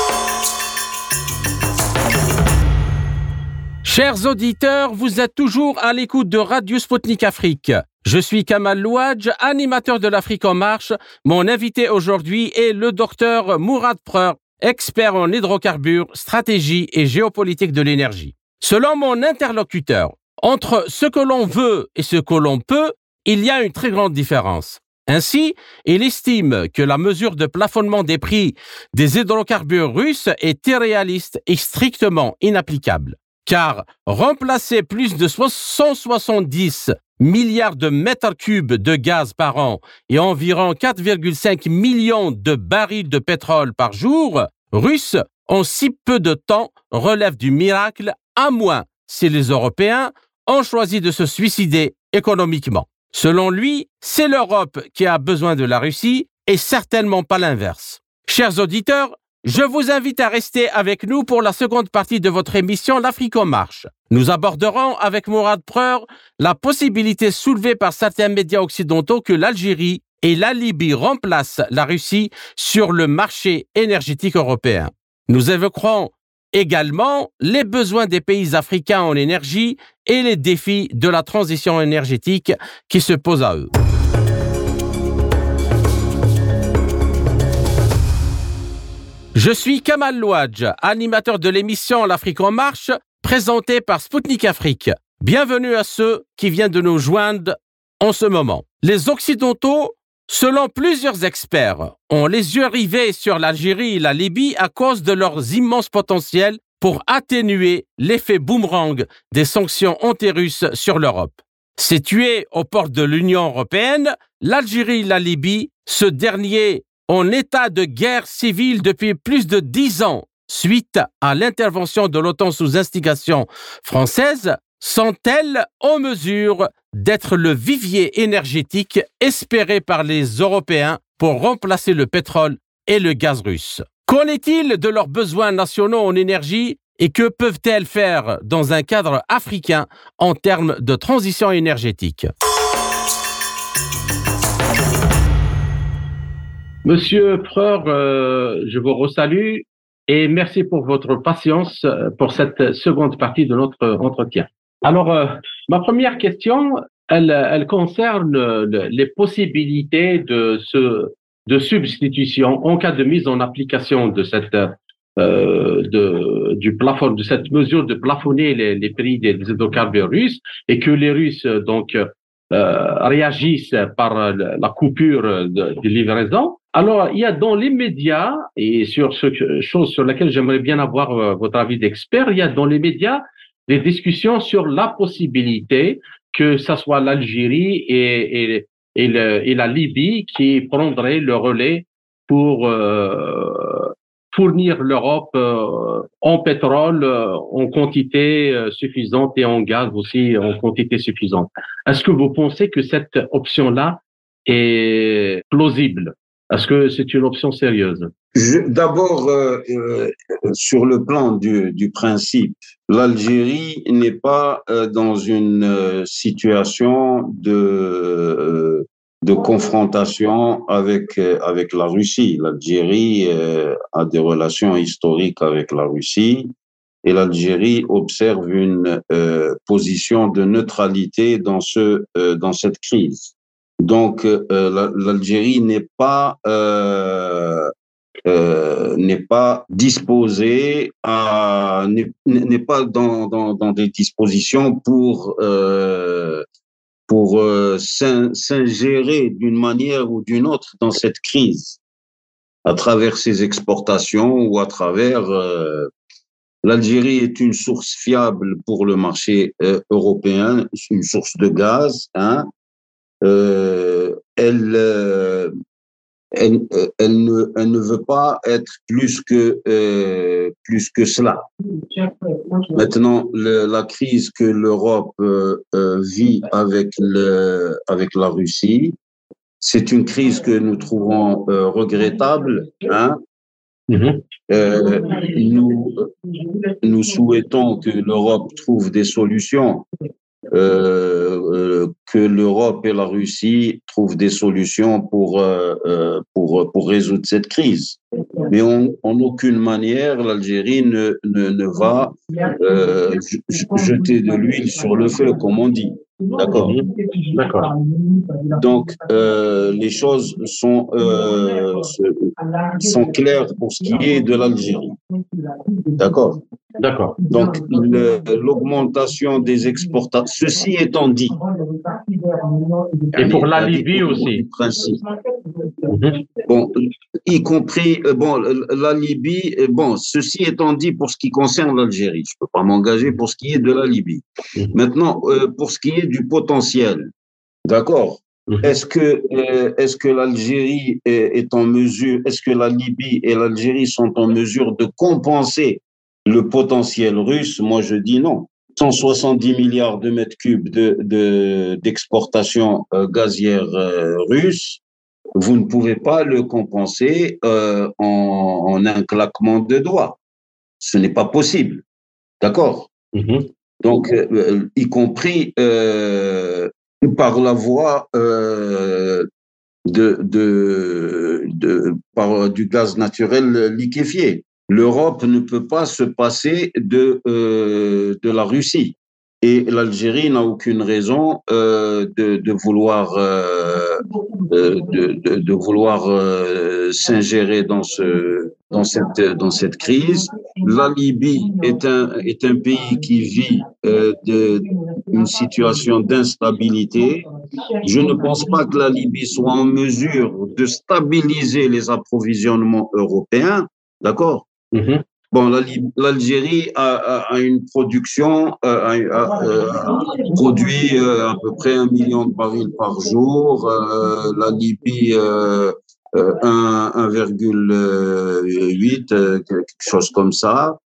Chers auditeurs, vous êtes toujours à l'écoute de Radio Sputnik Afrique. Je suis Kamal Louadj, animateur de l'Afrique en marche. Mon invité aujourd'hui est le docteur Mourad Preur, expert en hydrocarbures, stratégie et géopolitique de l'énergie. Selon mon interlocuteur, entre ce que l'on veut et ce que l'on peut, il y a une très grande différence. Ainsi, il estime que la mesure de plafonnement des prix des hydrocarbures russes est irréaliste et strictement inapplicable. Car remplacer plus de cent soixante-dix milliards de mètres cubes de gaz par an et environ quatre virgule cinq millions de barils de pétrole par jour russes en si peu de temps relève du miracle, à moins si les Européens ont choisi de se suicider économiquement. Selon lui, c'est l'Europe qui a besoin de la Russie et certainement pas l'inverse. Chers auditeurs, je vous invite à rester avec nous pour la seconde partie de votre émission L'Afrique en marche. Nous aborderons avec Mourad Preur la possibilité soulevée par certains médias occidentaux que l'Algérie et la Libye remplacent la Russie sur le marché énergétique européen. Nous évoquerons également les besoins des pays africains en énergie et les défis de la transition énergétique qui se posent à eux. Je suis Kamal Louadj, animateur de l'émission L'Afrique en marche, présentée par Sputnik Afrique. Bienvenue à ceux qui viennent de nous joindre en ce moment. Les Occidentaux, selon plusieurs experts, ont les yeux rivés sur l'Algérie et la Libye à cause de leurs immenses potentiels pour atténuer l'effet boomerang des sanctions anti-russes sur l'Europe. Situés aux portes de l'Union européenne, l'Algérie et la Libye, ce dernier en état de guerre civile depuis plus de dix ans, suite à l'intervention de l'OTAN sous instigation française, sont-elles en mesure d'être le vivier énergétique espéré par les Européens pour remplacer le pétrole et le gaz russe? Qu'en est-il de leurs besoins nationaux en énergie et que peuvent-elles faire dans un cadre africain en termes de transition énergétique? Monsieur Preur, euh, je vous resalue et merci pour votre patience pour cette seconde partie de notre entretien. Alors, euh, ma première question, elle, elle concerne le, les possibilités de, ce, de substitution en cas de mise en application de cette, euh, de, du plafond, de cette mesure de plafonner les, les prix des hydrocarbures russes et que les Russes donc euh, réagissent par la coupure de, de livraison. Alors, il y a dans les médias, et sur ce chose sur laquelle j'aimerais bien avoir euh, votre avis d'expert, il y a dans les médias des discussions sur la possibilité que ça soit l'Algérie et, et, et, le, et la Libye qui prendraient le relais pour euh, fournir l'Europe euh, en pétrole euh, en quantité euh, suffisante et en gaz aussi en quantité suffisante. Est-ce que vous pensez que cette option-là est plausible? Est-ce que c'est une option sérieuse? D'abord, euh, euh, sur le plan du, du principe, l'Algérie n'est pas euh, dans une euh, situation de, euh, de confrontation avec, euh, avec la Russie. L'Algérie euh, a des relations historiques avec la Russie et l'Algérie observe une euh, position de neutralité dans, ce, euh, dans cette crise. Donc, euh, l'Algérie n'est pas... Euh, euh, n'est pas disposé à n'est n'est pas dans, dans, dans des dispositions pour euh, pour euh, s'ingérer d'une manière ou d'une autre dans cette crise à travers ses exportations ou à travers euh, l'Algérie est une source fiable pour le marché euh, européen, une source de gaz, hein. Euh, elle euh, Elle, elle, ne, elle ne veut pas être plus que, euh, plus que cela. Maintenant, le, la crise que l'Europe euh, euh, vit avec, le, avec la Russie, c'est une crise que nous trouvons euh, regrettable. Hein. Mm-hmm. euh, nous, nous souhaitons que l'Europe trouve des solutions. Euh, euh, que l'Europe et la Russie trouvent des solutions pour, euh, pour, pour résoudre cette crise. Mais en, en aucune manière, l'Algérie ne, ne, ne va euh, jeter de l'huile sur le feu, comme on dit. D'accord. D'accord. Donc, euh, les choses sont, euh, sont claires pour ce qui est de l'Algérie. D'accord. D'accord. Donc, l'augmentation des exportations, ceci étant dit. Et pour la Libye aussi. Bon, y compris, bon, la Libye, bon, ceci étant dit pour ce qui concerne l'Algérie. Je ne peux pas m'engager pour ce qui est de la Libye. Maintenant, pour ce qui est du potentiel, d'accord. Est-ce que, est-ce que l'Algérie est en mesure, est-ce que la Libye et l'Algérie sont en mesure de compenser le potentiel russe? Moi, je dis non. cent soixante-dix milliards de mètres cubes de, de, d'exportation euh, gazière euh, russe, vous ne pouvez pas le compenser euh, en, en un claquement de doigts. Ce n'est pas possible. D'accord. Mm-hmm. Donc, euh, y compris euh, par la voie euh, de, de, de, par du gaz naturel liquéfié. L'Europe ne peut pas se passer de, euh, de la Russie. Et l'Algérie n'a aucune raison euh, de, de vouloir, euh, de, de, de vouloir euh, s'ingérer dans, ce, dans, cette, dans cette crise. La Libye est un, est un pays qui vit euh, de, une situation d'instabilité. Je ne pense pas que la Libye soit en mesure de stabiliser les approvisionnements européens. D'accord. Mm-hmm. Bon, l'Algérie a, a, a une production, a, a, a produit à peu près un million de barils par jour. Euh, la Libye, euh, un virgule huit, quelque chose comme ça.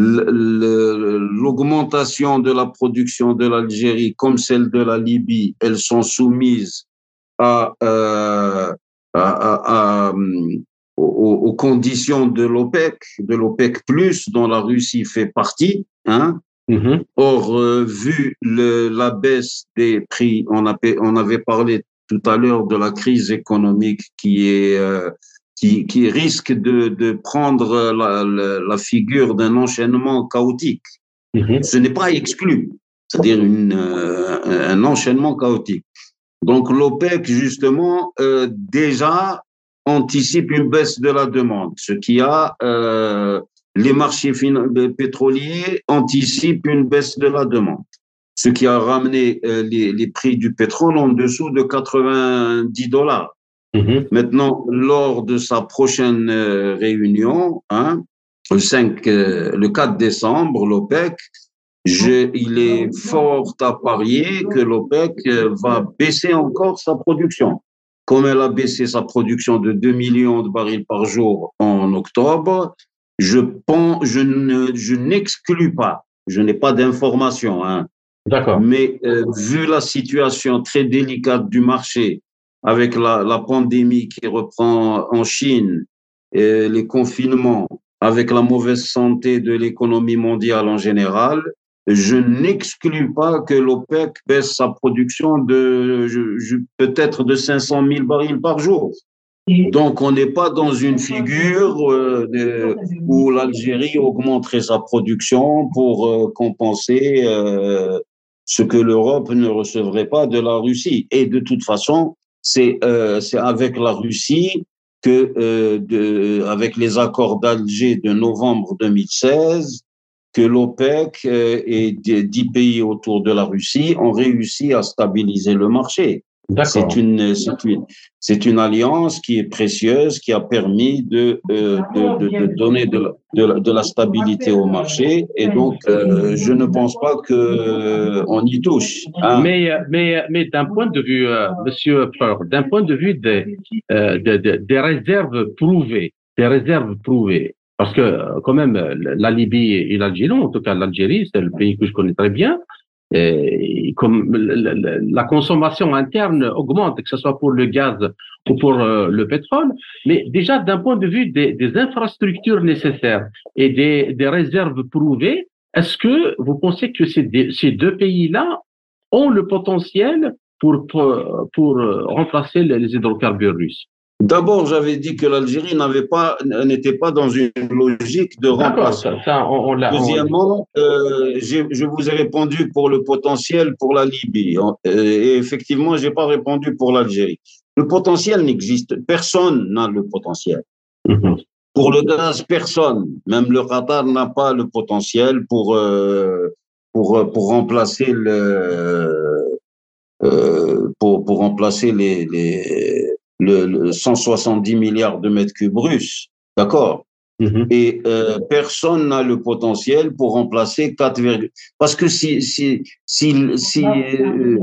L'augmentation de la production de l'Algérie, comme celle de la Libye, elles sont soumises à, euh, à, à, à Aux, aux conditions de l'OPEC, de l'OPEC plus, dont la Russie fait partie. Hein. Mm-hmm. Or, euh, vu le, la baisse des prix, on, a, on avait parlé tout à l'heure de la crise économique qui est euh, qui, qui risque de, de prendre la, la, la figure d'un enchaînement chaotique. Mm-hmm. Ce n'est pas exclu, c'est-à-dire une, euh, un enchaînement chaotique. Donc, l'OPEC, justement, euh, déjà anticipe une baisse de la demande, ce qui a euh, les marchés pétroliers anticipent une baisse de la demande, ce qui a ramené euh, les, les prix du pétrole en dessous de quatre-vingt-dix dollars. Mm-hmm. Maintenant, lors de sa prochaine euh, réunion, hein, le, cinq, euh, le quatre décembre, l'OPEC, je, il est fort à parier que l'OPEC euh, va baisser encore sa production. Comme elle a baissé sa production de deux millions de barils par jour en octobre, je pense, je ne, je n'exclus pas, je n'ai pas d'informations, hein. D'accord. Mais euh, vu la situation très délicate du marché, avec la, la pandémie qui reprend en Chine euh, les confinements, avec la mauvaise santé de l'économie mondiale en général, je n'exclus pas que l'OPEC baisse sa production de je- je- peut-être de cinq cent mille barils par jour. Donc, on n'est pas dans une figure euh, de- où l'Algérie augmenterait sa production pour euh, compenser euh, ce que l'Europe ne recevrait pas de la Russie. Et de toute façon, c'est euh, c'est avec la Russie que, euh, de, avec les accords d'Alger de novembre deux mille seize, que l'OPEC euh, et dix pays autour de la Russie ont réussi à stabiliser le marché. C'est D'accord. une, c'est une, c'est une alliance qui est précieuse, qui a permis de, euh, de, de, de donner de la, de, la, de la stabilité au marché. Et donc, euh, je ne pense pas que euh, on y touche. Hein. Mais, euh, mais, mais d'un point de vue, euh, Monsieur Peur, d'un point de vue des, euh, de, de, des réserves prouvées, des réserves prouvées, parce que euh, quand même, la Libye et l'Algérie, en tout cas l'Algérie, c'est le pays que je connais très bien, et comme la, la, la consommation interne augmente, que ce soit pour le gaz ou pour euh, le pétrole, mais déjà d'un point de vue des, des infrastructures nécessaires et des, des réserves prouvées, est-ce que vous pensez que ces, ces deux pays-là ont le potentiel pour, pour, pour remplacer les hydrocarbures russes? D'abord, j'avais dit que l'Algérie n'avait pas, n'était pas dans une logique de D'accord, ça, remplacement. ça on, on l'a. On... Deuxièmement, euh, j'ai- je vous ai répondu pour le potentiel pour la Libye. Euh, Et effectivement, j'ai pas répondu pour l'Algérie. Le potentiel n'existe. Personne n'a le potentiel. Mhm. Pour le gaz, personne. Même le Qatar n'a pas le potentiel pour, euh, pour, pour remplacer le, euh, pour, pour remplacer les, les, le, le cent soixante-dix milliards de mètres cubes russes. D'accord? Mhm. Et euh, personne n'a le potentiel pour remplacer quatre. Parce que si, si, si, si euh,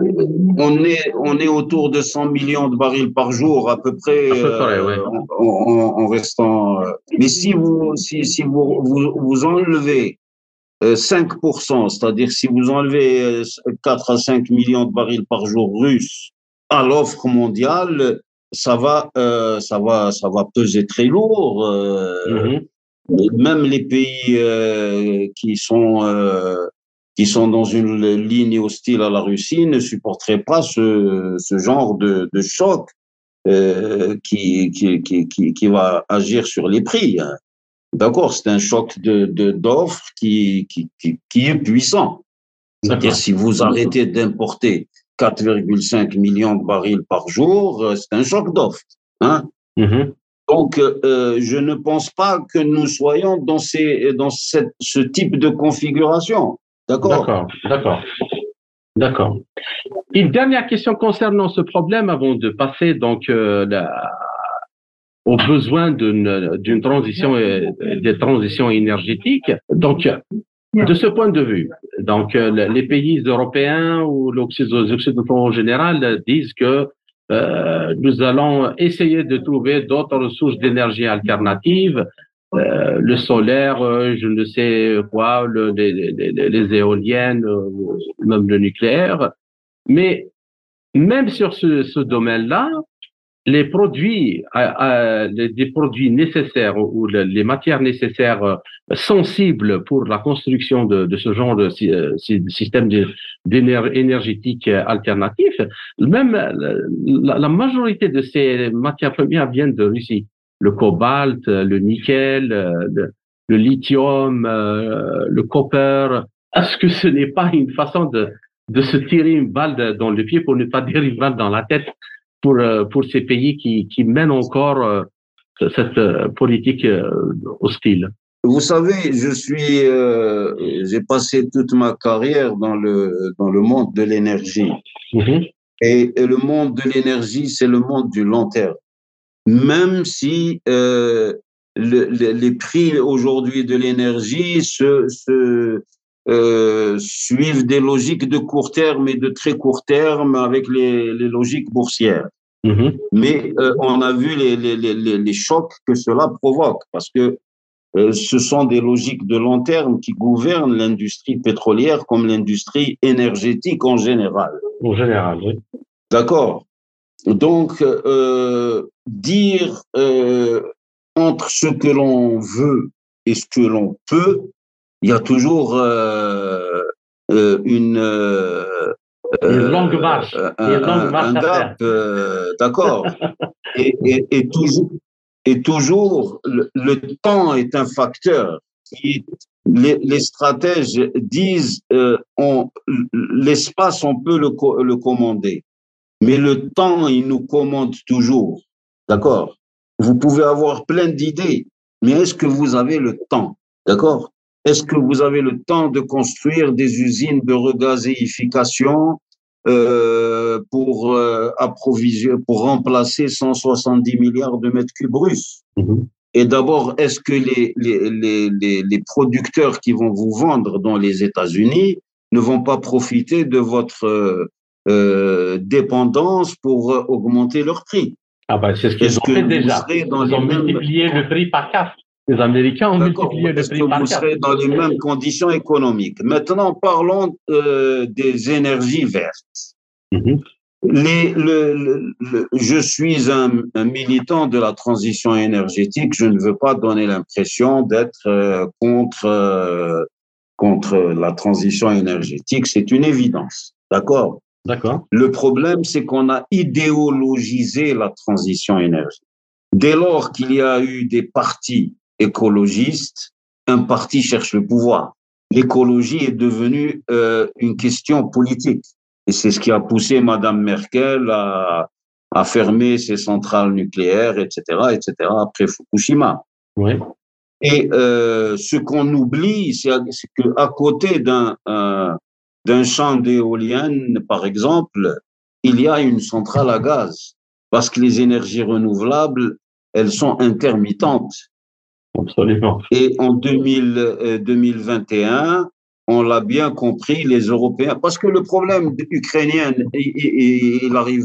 on, est, on est autour de cent millions de barils par jour, à peu près, À peu près, oui. euh, en, en, en restant. Euh, mais si vous, si, si vous, vous, vous enlevez euh, cinq pour cent, c'est-à-dire si vous enlevez euh, quatre à cinq millions de barils par jour russes à l'offre mondiale, ça va, euh, ça va, ça va peser très lourd. Euh, Mhm. même les pays euh, qui sont euh, qui sont dans une ligne hostile à la Russie ne supporteraient pas ce, ce genre de, de choc euh, qui, qui, qui, qui, qui va agir sur les prix. Hein. D'accord, c'est un choc de, de, d'offres qui, qui, qui, qui est puissant. C'est-à-dire, D'accord. si vous arrêtez d'importer quatre virgule cinq millions de barils par jour, euh, c'est un choc d'offres. Hein. Mhm. Donc, euh, je ne pense pas que nous soyons dans, ces, dans cette, ce type de configuration. D'accord? D'accord, d'accord, d'accord. Une dernière question concernant ce problème avant de passer donc euh, la, aux besoins d'une d'une transition euh, des transitions énergétiques. Donc, de ce point de vue, donc euh, les pays européens ou l'Occident- les Occidentaux en général disent que euh, nous allons essayer de trouver d'autres sources d'énergie alternatives, euh, le solaire, euh, je ne sais quoi, le, les, les, les éoliennes, euh, même le nucléaire. Mais même sur ce, ce domaine-là, les produits, euh, euh, les, des produits nécessaires ou le, les matières nécessaires euh, sensibles pour la construction de, de ce genre de, euh, système énergétique alternatif, même la, la majorité de ces matières premières viennent de Russie. Le cobalt, le nickel, le, le lithium, euh, le copper. Est-ce que ce n'est pas une façon de, de se tirer une balle dans le pied pour ne pas dire une balle dans la tête pour, pour ces pays qui, qui mènent encore euh, cette euh, politique euh, hostile? Vous savez, je suis, euh, j'ai passé toute ma carrière dans le, dans le monde de l'énergie. Mhm. Et, et le monde de l'énergie, c'est le monde du long terme. Même si euh, le, le, les prix aujourd'hui de l'énergie se, se euh, suivent des logiques de court terme et de très court terme avec les, les logiques boursières. Mhm. Mais euh, on a vu les, les, les, les chocs que cela provoque parce que euh, ce sont des logiques de long terme qui gouvernent l'industrie pétrolière comme l'industrie énergétique en général. En général, oui. D'accord. Donc, euh, dire euh, entre ce que l'on veut et ce que l'on peut, il y a toujours euh, euh, une, euh, une longue marche, un, une longue un, marche un à gap, faire. euh, d'accord. Et, et, et toujours, et toujours le, le temps est un facteur. Qui, les, les stratèges disent euh, on, l'espace, on peut le, le commander, mais le temps, il nous commande toujours. D'accord? Vous pouvez avoir plein d'idées, mais est-ce que vous avez le temps? D'accord? Est-ce que vous avez le temps de construire des usines de regazéification euh, pour euh, approvisionner, pour remplacer cent soixante-dix milliards de mètres cubes russes? Mhm. Et d'abord, est-ce que les, les, les, les, les producteurs qui vont vous vendre dans les États-Unis ne vont pas profiter de votre euh, euh, dépendance pour euh, augmenter leur prix? Ah ben, c'est ce qu'ils Est-ce ont que fait vous déjà. serez dans Ils les ont mêmes... multiplié le prix par quatre. Les Américains ont D'accord. multiplié le Est-ce que prix par vous quatre. serez dans les mêmes conditions économiques? Maintenant, parlons euh, des énergies vertes. Mhm. Les, le, le, le, je suis un, un militant de la transition énergétique. Je ne veux pas donner l'impression d'être euh, contre, euh, contre la transition énergétique. C'est une évidence. D'accord? D'accord. Le problème, c'est qu'on a idéologisé la transition énergétique. Dès lors qu'il y a eu des partis écologistes, un parti cherche le pouvoir. L'écologie est devenue euh, une question politique. Et c'est ce qui a poussé Madame Merkel à, à fermer ses centrales nucléaires, et cetera, et cetera, après Fukushima. Oui. Et euh, ce qu'on oublie, c'est qu'à côté d'un euh, d'un champ d'éoliennes, par exemple, il y a une centrale à gaz. Parce que les énergies renouvelables, elles sont intermittentes. Absolument. Et en deux mille, euh, deux mille vingt et un, on l'a bien compris, les Européens, parce que le problème ukrainien, il, il, il arrive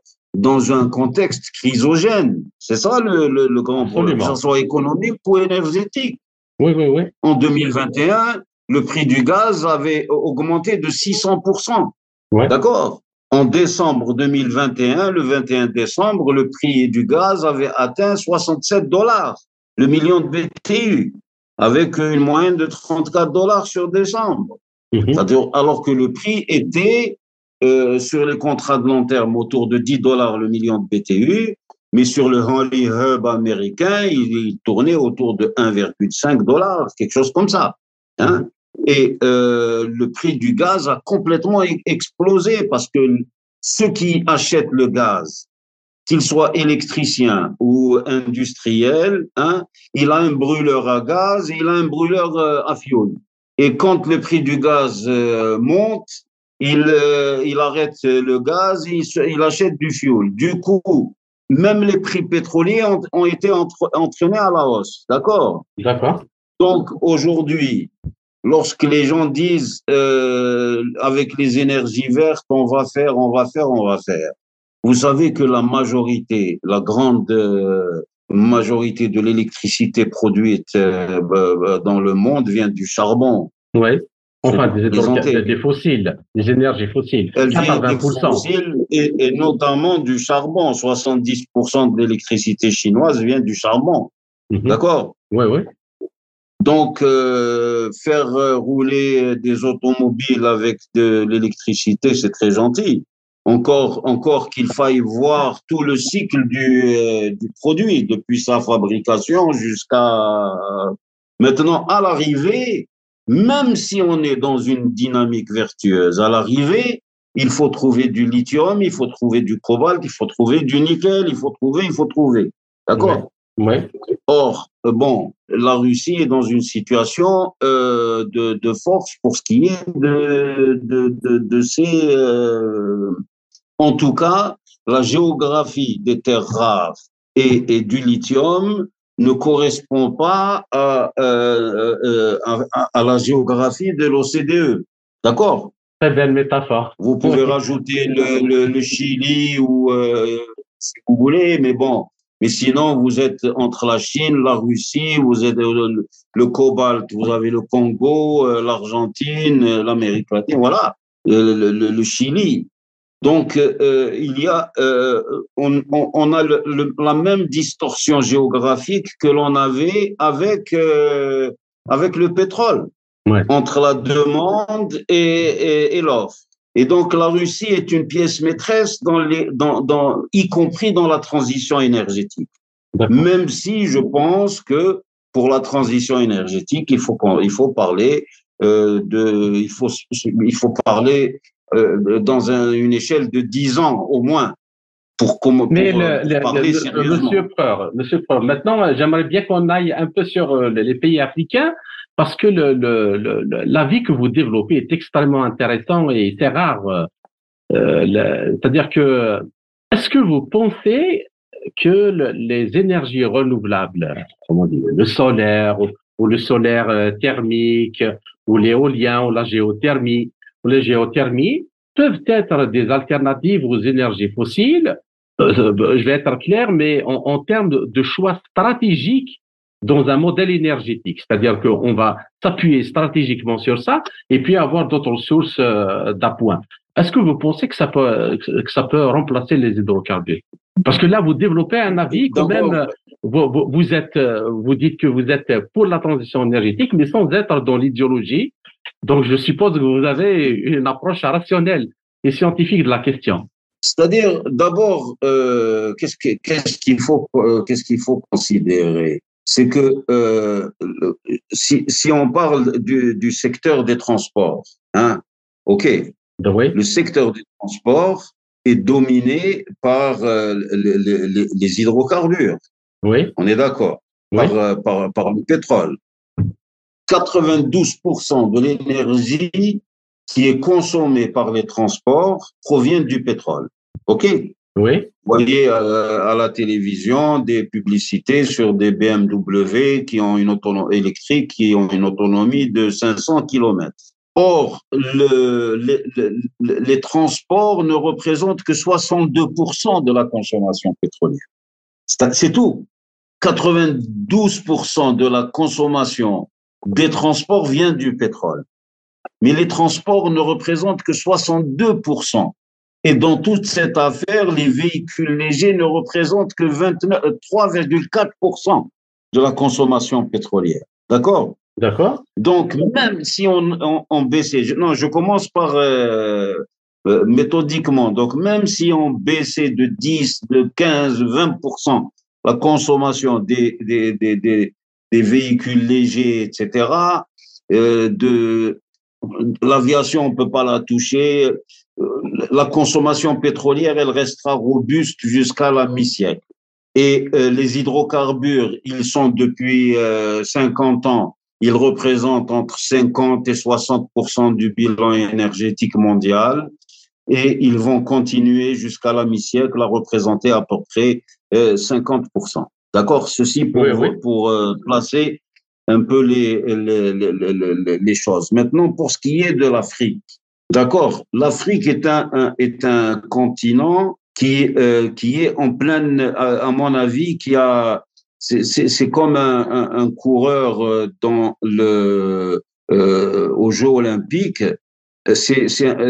dans un contexte chrysogène. C'est ça le, le, le grand problème, que ce soit économique ou énergétique. Oui, oui, oui. En deux mille vingt et un, le prix du gaz avait augmenté de six cents pour cent. Ouais. D'accord? En décembre deux mille vingt et un, le vingt et un décembre, le prix du gaz avait atteint soixante-sept dollars, le million de B T U, avec une moyenne de trente-quatre dollars sur décembre. Mm-hmm. C'est-à-dire, alors que le prix était euh, sur les contrats de long terme autour de dix dollars le million de B T U, mais sur le Henley Hub américain, il, il tournait autour de un virgule cinq dollars, quelque chose comme ça. Hein? Et euh, le prix du gaz a complètement explosé parce que ceux qui achètent le gaz, qu'il soit électricien ou industriel, hein, il a un brûleur à gaz et il a un brûleur euh, à fioul. Et quand le prix du gaz euh, monte, il, euh, il arrête le gaz et il, il achète du fioul. Du coup, même les prix pétroliers ont, ont été entre, entraînés à la hausse. D'accord? D'accord. Donc, aujourd'hui, lorsque les gens disent euh, avec les énergies vertes, on va faire, on va faire, on va faire. Vous savez que la majorité, la grande euh, majorité de l'électricité produite euh, dans le monde vient du charbon. Oui. Enfin, des, des, des fossiles, des énergies fossiles. Elle vient des fossiles et, et notamment du charbon. soixante-dix pour cent de l'électricité chinoise vient du charbon. Mm-hmm. D'accord? Oui, oui. Donc, euh, faire rouler des automobiles avec de l'électricité, c'est très gentil. Encore, encore qu'il faille voir tout le cycle du, euh, du produit, depuis sa fabrication jusqu'à euh, maintenant, à l'arrivée, même si on est dans une dynamique vertueuse, à l'arrivée, il faut trouver du lithium, il faut trouver du cobalt, il faut trouver du nickel, il faut trouver, il faut trouver. D'accord? Ouais. Ouais. Or, bon, la Russie est dans une situation euh, de, de force pour ce qui est de, de, de, de ses... Euh, en tout cas, la géographie des terres rares et, et du lithium ne correspond pas à, euh, euh, à, à la géographie de l'O C D E. D'accord? Très belle métaphore. Vous pouvez rajouter le, le, le Chili ou euh, si vous voulez, mais bon. Mais sinon, vous êtes entre la Chine, la Russie, vous êtes le, le cobalt, vous avez le Congo, l'Argentine, l'Amérique latine, voilà, le, le, le Chili. Donc, euh, il y a, euh, on, on, on a le, le, la même distorsion géographique que l'on avait avec, euh, avec le pétrole, Ouais. entre la demande et, et, et l'offre. Et donc, la Russie est une pièce maîtresse, dans les, dans, dans, y compris dans la transition énergétique. Même si je pense que pour la transition énergétique, il faut, il faut parler euh, de, il faut, il faut parler euh, dans un, une échelle de dix ans au moins pour, pour, Mais pour le, le, parler le, sérieusement. Monsieur Preur, Monsieur Preur, maintenant, j'aimerais bien qu'on aille un peu sur les pays africains parce que le, le, le, la vie que vous développez est extrêmement intéressante et c'est rare. Euh, le, c'est-à-dire que, est-ce que vous pensez que le, les énergies renouvelables, comment dire, le solaire ou, ou le solaire thermique ou l'éolien ou la géothermie ou les géothermies peuvent être des alternatives aux énergies fossiles? Euh, je vais être clair, mais en, en termes de, de choix stratégiques dans un modèle énergétique, c'est-à-dire qu'on va s'appuyer stratégiquement sur ça et puis avoir d'autres sources euh, d'appoint. Est-ce que vous pensez que ça peut que ça peut remplacer les hydrocarbures? Parce que là, vous développez un avis quand même. Vous, vous, vous êtes, vous dites que vous êtes pour la transition énergétique, mais sans être dans l'idéologie. Donc, je suppose que vous avez une approche rationnelle et scientifique de la question. C'est-à-dire, d'abord, euh, qu'est-ce qu'il qu'est-ce qu'il faut, euh, qu'est-ce qu'il faut considérer? C'est que euh, si, si on parle du, du secteur des transports, hein, ok, oui. Le secteur des transports est dominé par euh, les, les, les hydrocarbures. Oui. On est d'accord. Oui. Par, euh, par, par le pétrole. quatre-vingt-douze pour cent de l'énergie qui est consommée par les transports provient du pétrole. OK? Oui. Vous voyez euh, à la télévision des publicités sur des B M W qui ont une autonomie électrique, qui ont une autonomie de cinq cents kilomètres. Or, le, les, les, les transports ne représentent que soixante-deux pour cent de la consommation pétrolière. C'est tout. quatre-vingt-douze pour cent de la consommation des transports vient du pétrole. Mais les transports ne représentent que soixante-deux pour cent. Et dans toute cette affaire, les véhicules légers ne représentent que vingt-trois virgule quatre pour cent de la consommation pétrolière. D'accord? D'accord. Donc, même si on, on, on baissait, je, non, je commence par euh, euh, méthodiquement, donc même si on baissait de dix, de quinze, vingt pour cent la consommation des, des, des, des, des véhicules légers, et cetera, euh, de l'aviation, on ne peut pas la toucher, la consommation pétrolière, elle restera robuste jusqu'à la mi-siècle. Et euh, les hydrocarbures, ils sont depuis euh, cinquante ans, ils représentent entre cinquante et soixante pour cent du bilan énergétique mondial et ils vont continuer jusqu'à la mi-siècle à représenter à peu près euh, cinquante pour cent. D'accord? Ceci pour, oui, oui. pour euh, placer un peu les, les, les, les, les choses. Maintenant, pour ce qui est de l'Afrique, d'accord? L'Afrique est un, un, est un continent qui, euh, qui est en pleine, à, à mon avis, qui a, c'est comme un, un, un coureur dans le, euh, aux Jeux Olympiques. C'est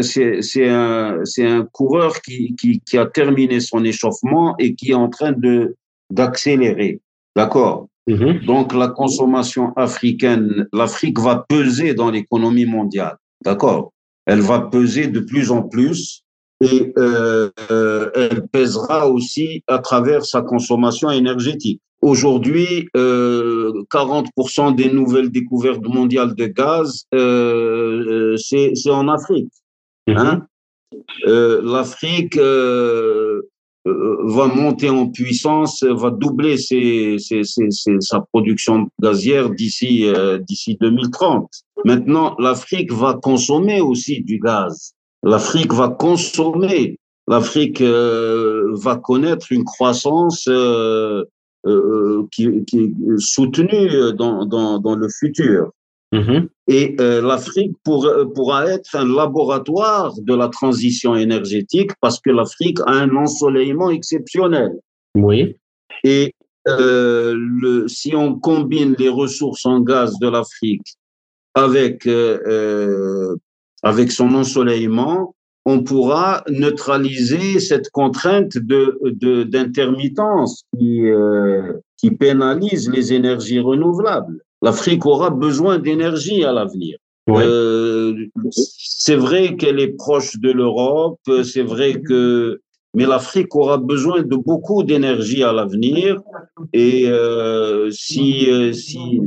un, un coureur qui, qui, qui a terminé son échauffement et qui est en train de d'accélérer. D'accord? Mm-hmm. Donc, la consommation africaine, l'Afrique va peser dans l'économie mondiale. D'accord? Elle va peser de plus en plus et euh, euh, elle pèsera aussi à travers sa consommation énergétique. Aujourd'hui, euh, quarante pour cent des nouvelles découvertes mondiales de gaz, euh, c'est en Afrique. Hein? Mm-hmm. euh, L'Afrique euh, euh, va monter en puissance, va doubler ses, ses, ses, ses, sa production gazière d'ici euh, d'ici deux mille trente. Maintenant, l'Afrique va consommer aussi du gaz. L'Afrique va consommer. L'Afrique euh, va connaître une croissance euh, euh, qui, qui est soutenue dans, dans, dans le futur. Mm-hmm. Et euh, l'Afrique pour, pourra être un laboratoire de la transition énergétique parce que l'Afrique a un ensoleillement exceptionnel. Oui. Et euh, le, si on combine les ressources en gaz de l'Afrique avec, euh, avec son ensoleillement, on pourra neutraliser cette contrainte de, de, d'intermittence qui, euh, qui pénalise les énergies renouvelables. L'Afrique aura besoin d'énergie à l'avenir. Oui. Euh, c'est vrai qu'elle est proche de l'Europe, c'est vrai que, mais l'Afrique aura besoin de beaucoup d'énergie à l'avenir. Et euh, si, euh, si,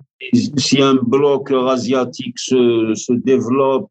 si un bloc eurasiatique se, se développe,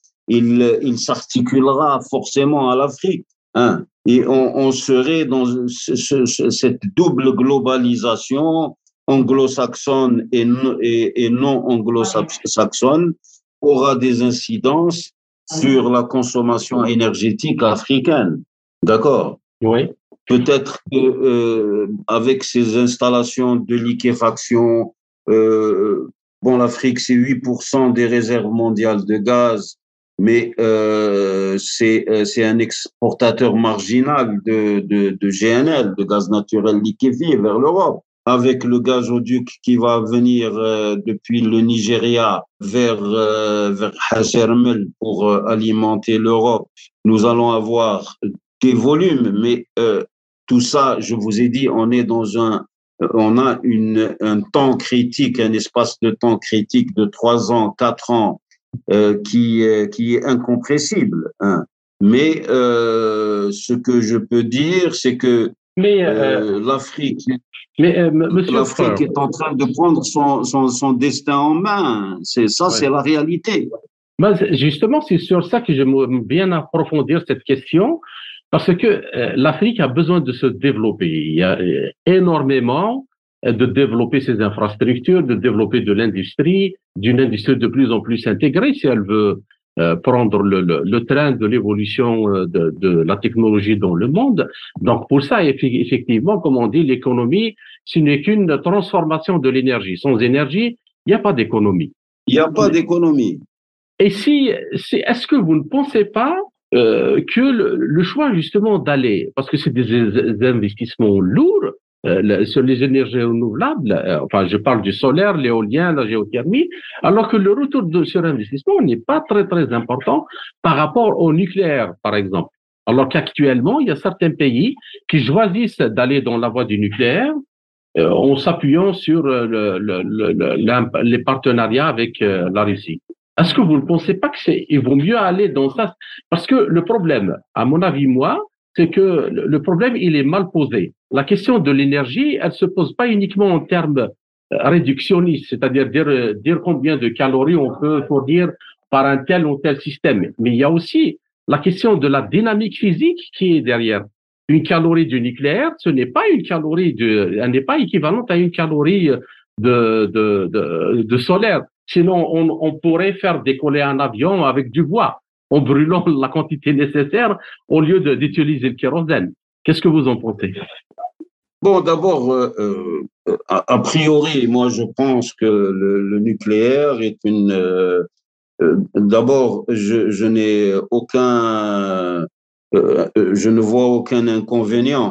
il, il s'articulera forcément à l'Afrique. Hein. Et on, on serait dans ce, ce, cette double globalisation anglo-saxonne et, et, et non anglo-saxonne aura des incidences sur la consommation énergétique africaine. D'accord? Oui. Peut-être que euh, avec ces installations de liquéfaction, euh, bon, l'Afrique c'est huit pour cent des réserves mondiales de gaz, mais euh, c'est c'est un exportateur marginal de, de, de G N L, de gaz naturel liquéfié, vers l'Europe. Avec le gazoduc qui va venir euh, depuis le Nigeria vers euh, vers Hassermel pour euh, alimenter l'Europe, nous allons avoir des volumes, mais euh, tout ça, je vous ai dit, on est dans un, on a une, un temps critique, un espace de temps critique de trois ans, quatre ans, euh, qui, euh, qui est incompressible. Hein. Mais euh, ce que je peux dire, c'est que mais, euh, euh, l'Afrique, mais, euh, monsieur l'Afrique est en train de prendre son, son, son destin en main. C'est ça, ouais. C'est la réalité. Ben, justement, c'est sur ça que j'aimerais bien approfondir cette question. Parce que euh, l'Afrique a besoin de se développer. Il y a euh, énormément euh, de développer ses infrastructures, de développer de l'industrie, d'une industrie de plus en plus intégrée si elle veut euh, prendre le, le, le train de l'évolution de, de la technologie dans le monde. Donc pour ça, effectivement, comme on dit, l'économie, ce n'est qu'une transformation de l'énergie. Sans énergie, il n'y a pas d'économie. Il n'y a pas d'économie. Et si, si est-ce que vous ne pensez pas Euh, que le, le choix justement d'aller, parce que c'est des, des investissements lourds euh, sur les énergies renouvelables, euh, enfin je parle du solaire, l'éolien, la géothermie, alors que le retour de sur investissement n'est pas très très important par rapport au nucléaire par exemple. Alors qu'actuellement, il y a certains pays qui choisissent d'aller dans la voie du nucléaire euh, en s'appuyant sur le, le, le, le, les partenariats avec euh, la Russie. Est-ce que vous ne pensez pas que c'est, il vaut mieux aller dans ça? Parce que le problème, à mon avis, moi, c'est que le problème, il est mal posé. La question de l'énergie, elle se pose pas uniquement en termes réductionnistes, c'est-à-dire dire, dire combien de calories on peut fournir par un tel ou tel système. Mais il y a aussi la question de la dynamique physique qui est derrière. Une calorie du nucléaire, ce n'est pas une calorie de, elle n'est pas équivalente à une calorie de, de, de, de solaire. Sinon, on, on pourrait faire décoller un avion avec du bois, en brûlant la quantité nécessaire au lieu de, d'utiliser le kérosène. Qu'est-ce que vous en pensez? Bon, d'abord, euh, a, a priori, moi, je pense que le, le nucléaire est une. Euh, euh, d'abord, je, je n'ai aucun, euh, je ne vois aucun inconvénient.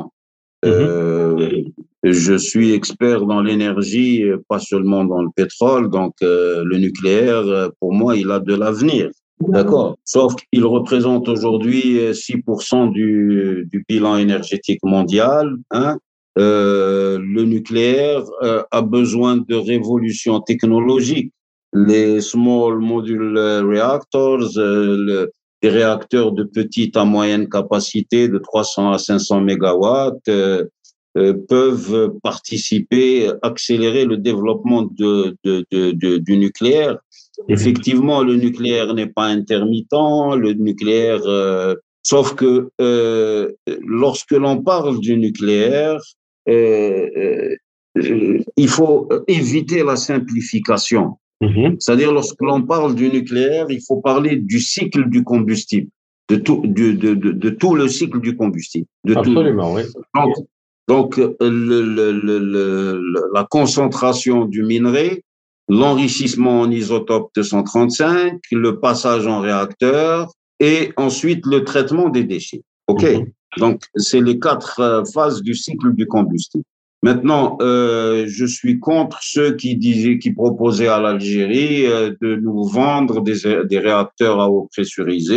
Euh, je suis expert dans l'énergie, pas seulement dans le pétrole, donc euh, le nucléaire, pour moi, il a de l'avenir. D'accord. Sauf qu'il représente aujourd'hui six pour cent du, du bilan énergétique mondial. Hein. Euh, le nucléaire euh, a besoin de révolution technologique. Les small module reactors, euh, le, des réacteurs de petite à moyenne capacité de trois cents à cinq cents mégawatts euh, euh, peuvent participer, accélérer le développement de, de, de, de, du nucléaire. Effectivement, le nucléaire n'est pas intermittent, le nucléaire, euh, sauf que euh, lorsque l'on parle du nucléaire, euh, euh, il faut éviter la simplification. Mm-hmm. C'est-à-dire, lorsque l'on parle du nucléaire, il faut parler du cycle du combustible, de tout, de, de, de, de tout le cycle du combustible. De Absolument, tout. oui. Donc, donc le, le, le, le, la concentration du minerai, l'enrichissement en isotope deux cent trente-cinq, le passage en réacteur et ensuite le traitement des déchets. OK? Mm-hmm. Donc, c'est les quatre phases du cycle du combustible. Maintenant, euh, je suis contre ceux qui disaient, qui proposaient à l'Algérie euh, de nous vendre des, des réacteurs à eau pressurisée.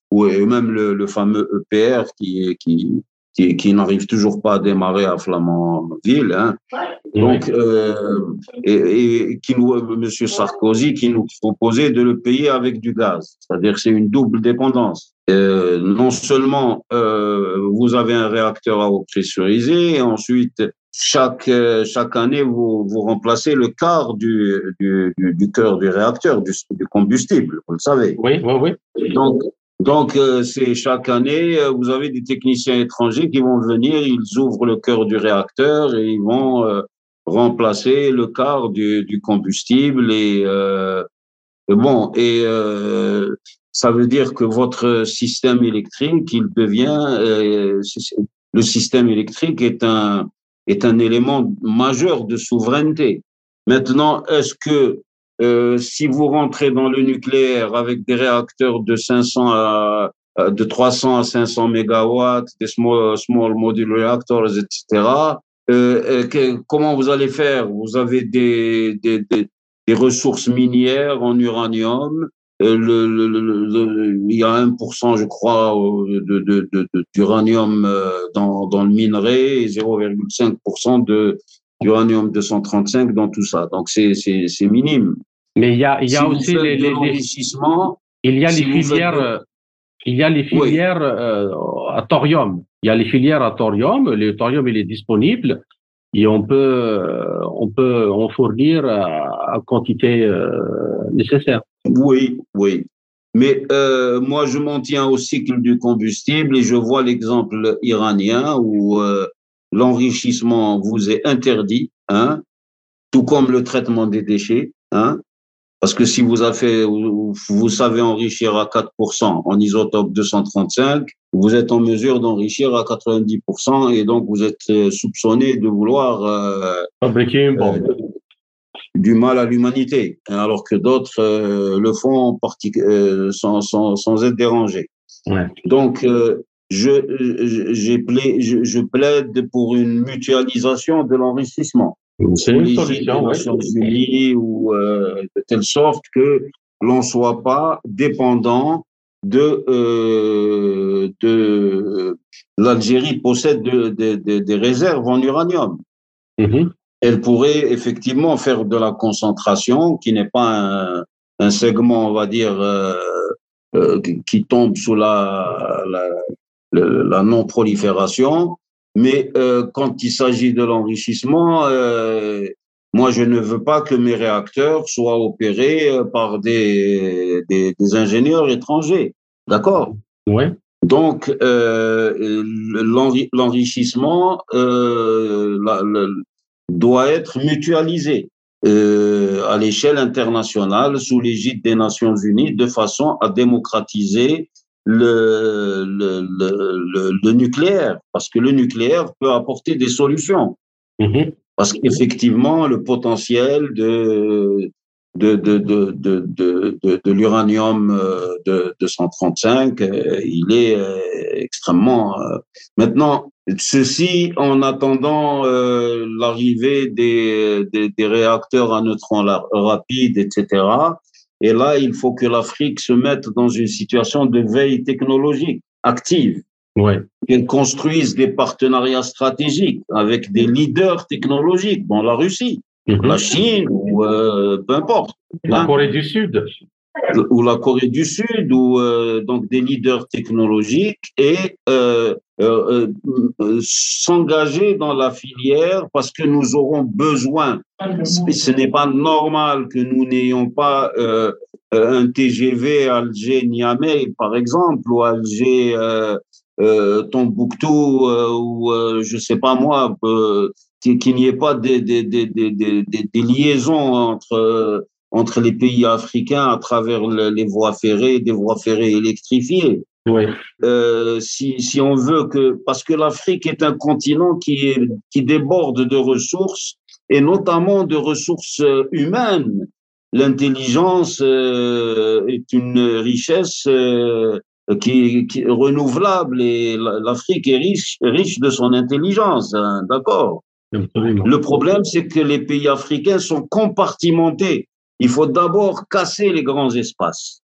ou et même le, le fameux E P R qui, qui, qui, qui n'arrive toujours pas à démarrer à Flamanville. Hein. Donc, euh, et, et qui nous, Monsieur Sarkozy, qui nous proposait de le payer avec du gaz. C'est-à-dire que c'est une double dépendance. Euh, non seulement euh, vous avez un réacteur à eau pressurisée, et ensuite, chaque, chaque année, vous, vous remplacez le quart du, du, du, du cœur du réacteur, du, du combustible, vous le savez. Oui, oui, oui. Donc, donc euh, c'est chaque année, euh, vous avez des techniciens étrangers qui vont venir, ils ouvrent le cœur du réacteur et ils vont euh, remplacer le quart du, du combustible. Et euh, bon, et euh, ça veut dire que votre système électrique, il devient, euh, le système électrique est un est un élément majeur de souveraineté. Maintenant, est-ce que euh, si vous rentrez dans le nucléaire avec des réacteurs de cinq cents à de trois cents à cinq cents mégawatts, des small, small modular reactors, et cetera, euh, que, comment vous allez faire? Vous avez des, des, des, des ressources minières en uranium. Le, le, le, le, il y a un pour cent, je crois, de, de, de, de, d'uranium dans, dans le minerai et zéro virgule cinq pour cent de d'uranium deux cent trente-cinq dans tout ça. Donc, c'est, c'est, c'est minime. Mais il y a, il y a si aussi vous faites les, de les, l'enrichissement, il y a si les filières, de... il y a les filières oui. euh, à thorium. Il y a les filières à thorium. Le thorium, il est disponible. Et on peut, on peut en fournir à, à quantité euh, nécessaire. Oui, oui. Mais euh, moi, je m'en tiens au cycle du combustible et je vois l'exemple iranien où euh, l'enrichissement vous est interdit, hein, tout comme le traitement des déchets, hein, parce que si vous, avez, vous, vous savez enrichir à quatre pour cent en isotope deux cent trente-cinq, vous êtes en mesure d'enrichir à quatre-vingt-dix pour cent et donc vous êtes soupçonné de vouloir euh, fabriquer une bombe. Euh, du mal à l'humanité, alors que d'autres euh, le font partic- euh, sans, sans, sans être dérangés. Ouais. Donc, euh, je, j'ai pla- je, je plaide pour une mutualisation de l'enrichissement. C'est une solution, des Nations Unies ou euh, de telle sorte que l'on soit pas dépendant de, euh, de l'Algérie possède de, de, de, des réserves en uranium. Mm-hmm. Elle pourrait effectivement faire de la concentration, qui n'est pas un, un segment, on va dire, euh, euh, qui tombe sous la, la, la, la non-prolifération. Mais euh, quand il s'agit de l'enrichissement, euh, moi, je ne veux pas que mes réacteurs soient opérés par des, des, des ingénieurs étrangers. D'accord ? Oui. Donc, euh, l'enri l'enrichissement, euh, la, la, doit être mutualisé euh, à l'échelle internationale sous l'égide des Nations Unies de façon à démocratiser le, le, le, le, le nucléaire, parce que le nucléaire peut apporter des solutions. Mm-hmm. Parce qu'effectivement, le potentiel de, de, de, de, de, de, de, de l'uranium de deux cent trente-cinq, il est extrêmement... Maintenant, ceci en attendant euh, l'arrivée des, des, des réacteurs à neutrons rapides, et cetera. Et là, il faut que l'Afrique se mette dans une situation de veille technologique active. Ouais. Qu'elle construise des partenariats stratégiques avec des leaders technologiques, dont la Russie, mm-hmm. la Chine ou euh, peu importe. La hein. Corée du Sud. Ou la Corée du Sud, ou euh, donc des leaders technologiques et euh, euh, euh, s'engager dans la filière parce que nous aurons besoin. Ce n'est pas normal que nous n'ayons pas euh, un T G V Alger-Niamey, par exemple, ou Alger euh, euh, Tombouctou, euh, ou euh, je sais pas moi, euh, qu'il n'y ait pas des, des, des, des, des, des liaisons entre euh, entre les pays africains à travers le, les voies ferrées, des voies ferrées électrifiées. Oui. Euh, si, si on veut que, parce que l'Afrique est un continent qui est, qui déborde de ressources et notamment de ressources humaines. L'intelligence euh, est une richesse euh, qui, qui est renouvelable et l'Afrique est riche, riche de son intelligence, hein, d'accord? Absolument. Le problème, c'est que les pays africains sont compartimentés. Il faut d'abord casser les grands espaces.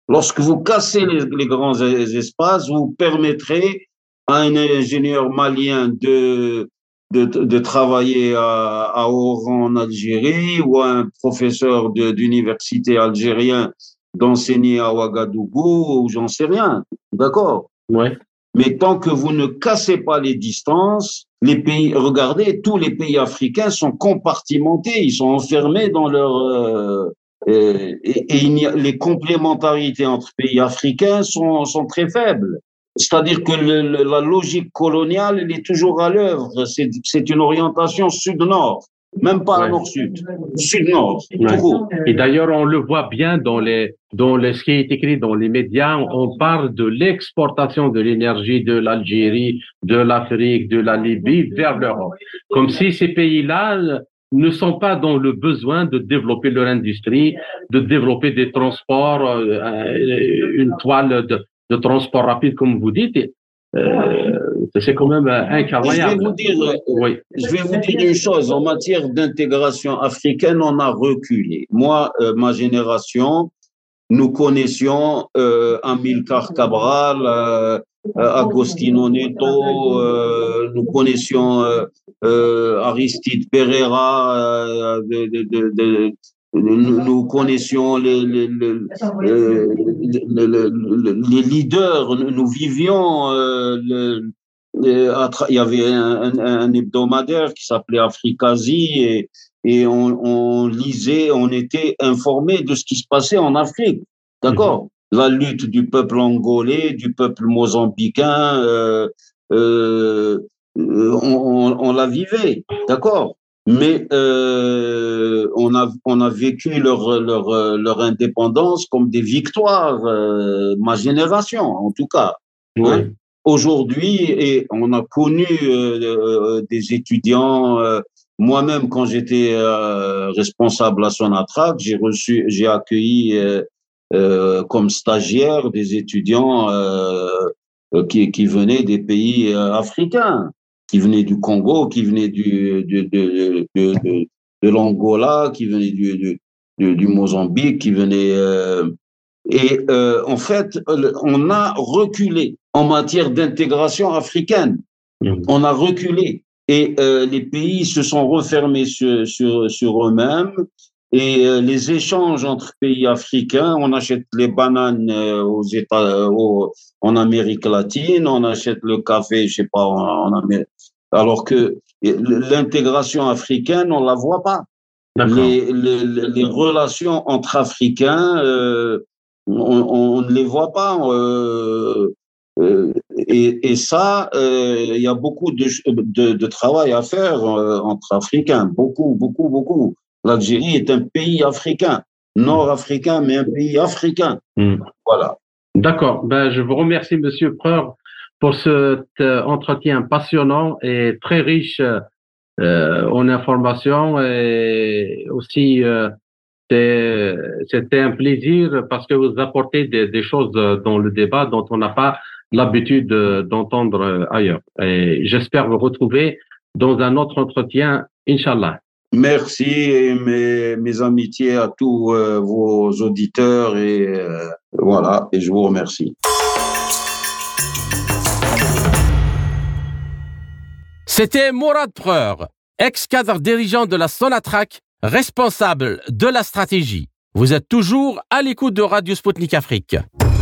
Lorsque vous cassez les, les grands espaces, vous permettrez à un ingénieur malien de, de, de travailler à, à Oran en Algérie ou à un professeur de, d'université algérien d'enseigner à Ouagadougou ou j'en sais rien. D'accord? Ouais. Mais tant que vous ne cassez pas les distances, les pays, regardez, tous les pays africains sont compartimentés, ils sont enfermés dans leur, euh, euh, et, et il y a, les complémentarités entre pays africains sont, sont très faibles. C'est-à-dire que le, le, la logique coloniale, elle est toujours à l'œuvre. C'est, c'est une orientation sud-nord. Même pas ouais. nord-sud, sud-nord, ouais. tout. Et d'ailleurs, on le voit bien dans les, dans les, ce qui est écrit dans les médias, on parle de l'exportation de l'énergie de l'Algérie, de l'Afrique, de la Libye vers l'Europe. Comme si ces pays-là ne sont pas dans le besoin de développer leur industrie, de développer des transports, euh, une toile de, de transport rapide, comme vous dites. Euh, c'est quand même incroyable. Je vais vous dire, oui. je vais vous dire une chose. En matière d'intégration africaine, on a reculé. Moi, euh, ma génération, nous connaissions euh, Amilcar Cabral, euh, Agostino Neto, euh, nous connaissions euh, euh, Aristide Pereira, euh, de, de, de, de, nous, nous connaissions les, les, les, euh, les, les, les leaders, nous vivions euh, le, il y avait un, un, un hebdomadaire qui s'appelait Africasie et, et on, on lisait, on était informé de ce qui se passait en Afrique. D'accord? Mmh. La lutte du peuple angolais, du peuple mozambicain, euh, euh, on, on, on la vivait. D'accord? Mais euh, on, a, on a vécu leur, leur, leur indépendance comme des victoires, euh, ma génération en tout cas. Oui. Hein? Aujourd'hui, et on a connu euh, des étudiants. Euh, moi-même, quand j'étais euh, responsable à Sonatrach, j'ai reçu, j'ai accueilli euh, euh, comme stagiaires des étudiants euh, qui, qui venaient des pays euh, africains, qui venaient du Congo, qui venaient du, de, de, de, de, de l'Angola, qui venaient du, du, du, du Mozambique, qui venaient. Euh, et euh, en fait, on a reculé en matière d'intégration africaine. Mmh. On a reculé et euh, les pays se sont refermés sur, sur, sur eux-mêmes et euh, les échanges entre pays africains, on achète les bananes euh, aux États, au, en Amérique latine, on achète le café, je sais pas, en, en Amérique, alors que l'intégration africaine, on la voit pas. Les, les, les relations entre Africains, euh, on, on ne les voit pas. Euh, euh, et, et ça, il euh, y a beaucoup de, de, de travail à faire euh, entre Africains. Beaucoup, beaucoup, beaucoup. L'Algérie est un pays africain, nord-africain, mais un pays africain. Mmh. Voilà. D'accord. Ben, je vous remercie, Monsieur Preur, pour cet euh, entretien passionnant et très riche euh, en informations. Et aussi, euh, c'était un plaisir parce que vous apportez des, des choses dans le débat dont on n'a pas l'habitude d'entendre ailleurs. Et j'espère vous retrouver dans un autre entretien, Inch'Allah. Merci et mes, mes amitiés à tous euh, vos auditeurs et euh, voilà, et je vous remercie. C'était Mourad Preur, ex-cadre dirigeant de la Sonatrach, responsable de la stratégie. Vous êtes toujours à l'écoute de Radio Sputnik Afrique.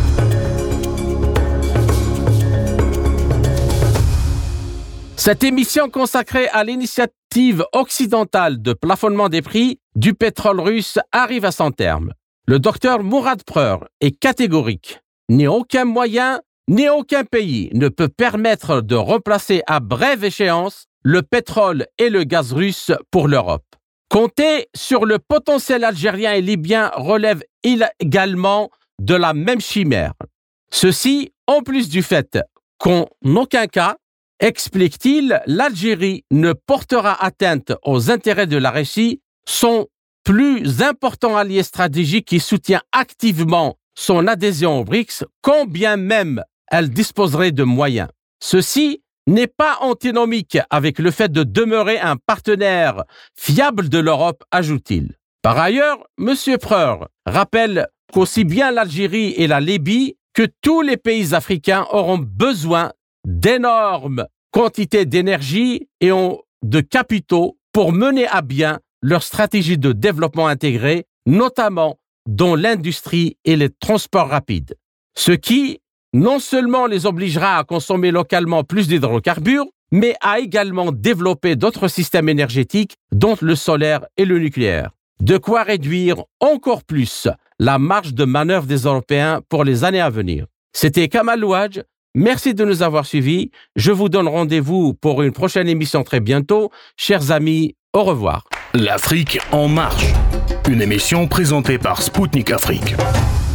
Cette émission consacrée à l'initiative occidentale de plafonnement des prix du pétrole russe arrive à son terme. Le docteur Mourad Preur est catégorique. Ni aucun moyen, ni aucun pays ne peut permettre de remplacer à brève échéance le pétrole et le gaz russe pour l'Europe. Compter sur le potentiel algérien et libyen relève également de la même chimère. Ceci, en plus du fait qu'en aucun cas, explique-t-il, l'Algérie ne portera atteinte aux intérêts de la Russie, son plus important allié stratégique qui soutient activement son adhésion aux B R I C S, quand bien même elle disposerait de moyens. Ceci n'est pas antinomique avec le fait de demeurer un partenaire fiable de l'Europe, ajoute-t-il. Par ailleurs, M. Preur rappelle qu'aussi bien l'Algérie et la Libye que tous les pays africains auront besoin d'énormes quantités d'énergie et de capitaux pour mener à bien leur stratégie de développement intégré, notamment dans l'industrie et les transports rapides. Ce qui, non seulement les obligera à consommer localement plus d'hydrocarbures, mais à également développer d'autres systèmes énergétiques, dont le solaire et le nucléaire. De quoi réduire encore plus la marge de manœuvre des Européens pour les années à venir. C'était Kamal Louadj. Merci de nous avoir suivis. Je vous donne rendez-vous pour une prochaine émission très bientôt. Chers amis, au revoir. L'Afrique en marche. Une émission présentée par Spoutnik Afrique.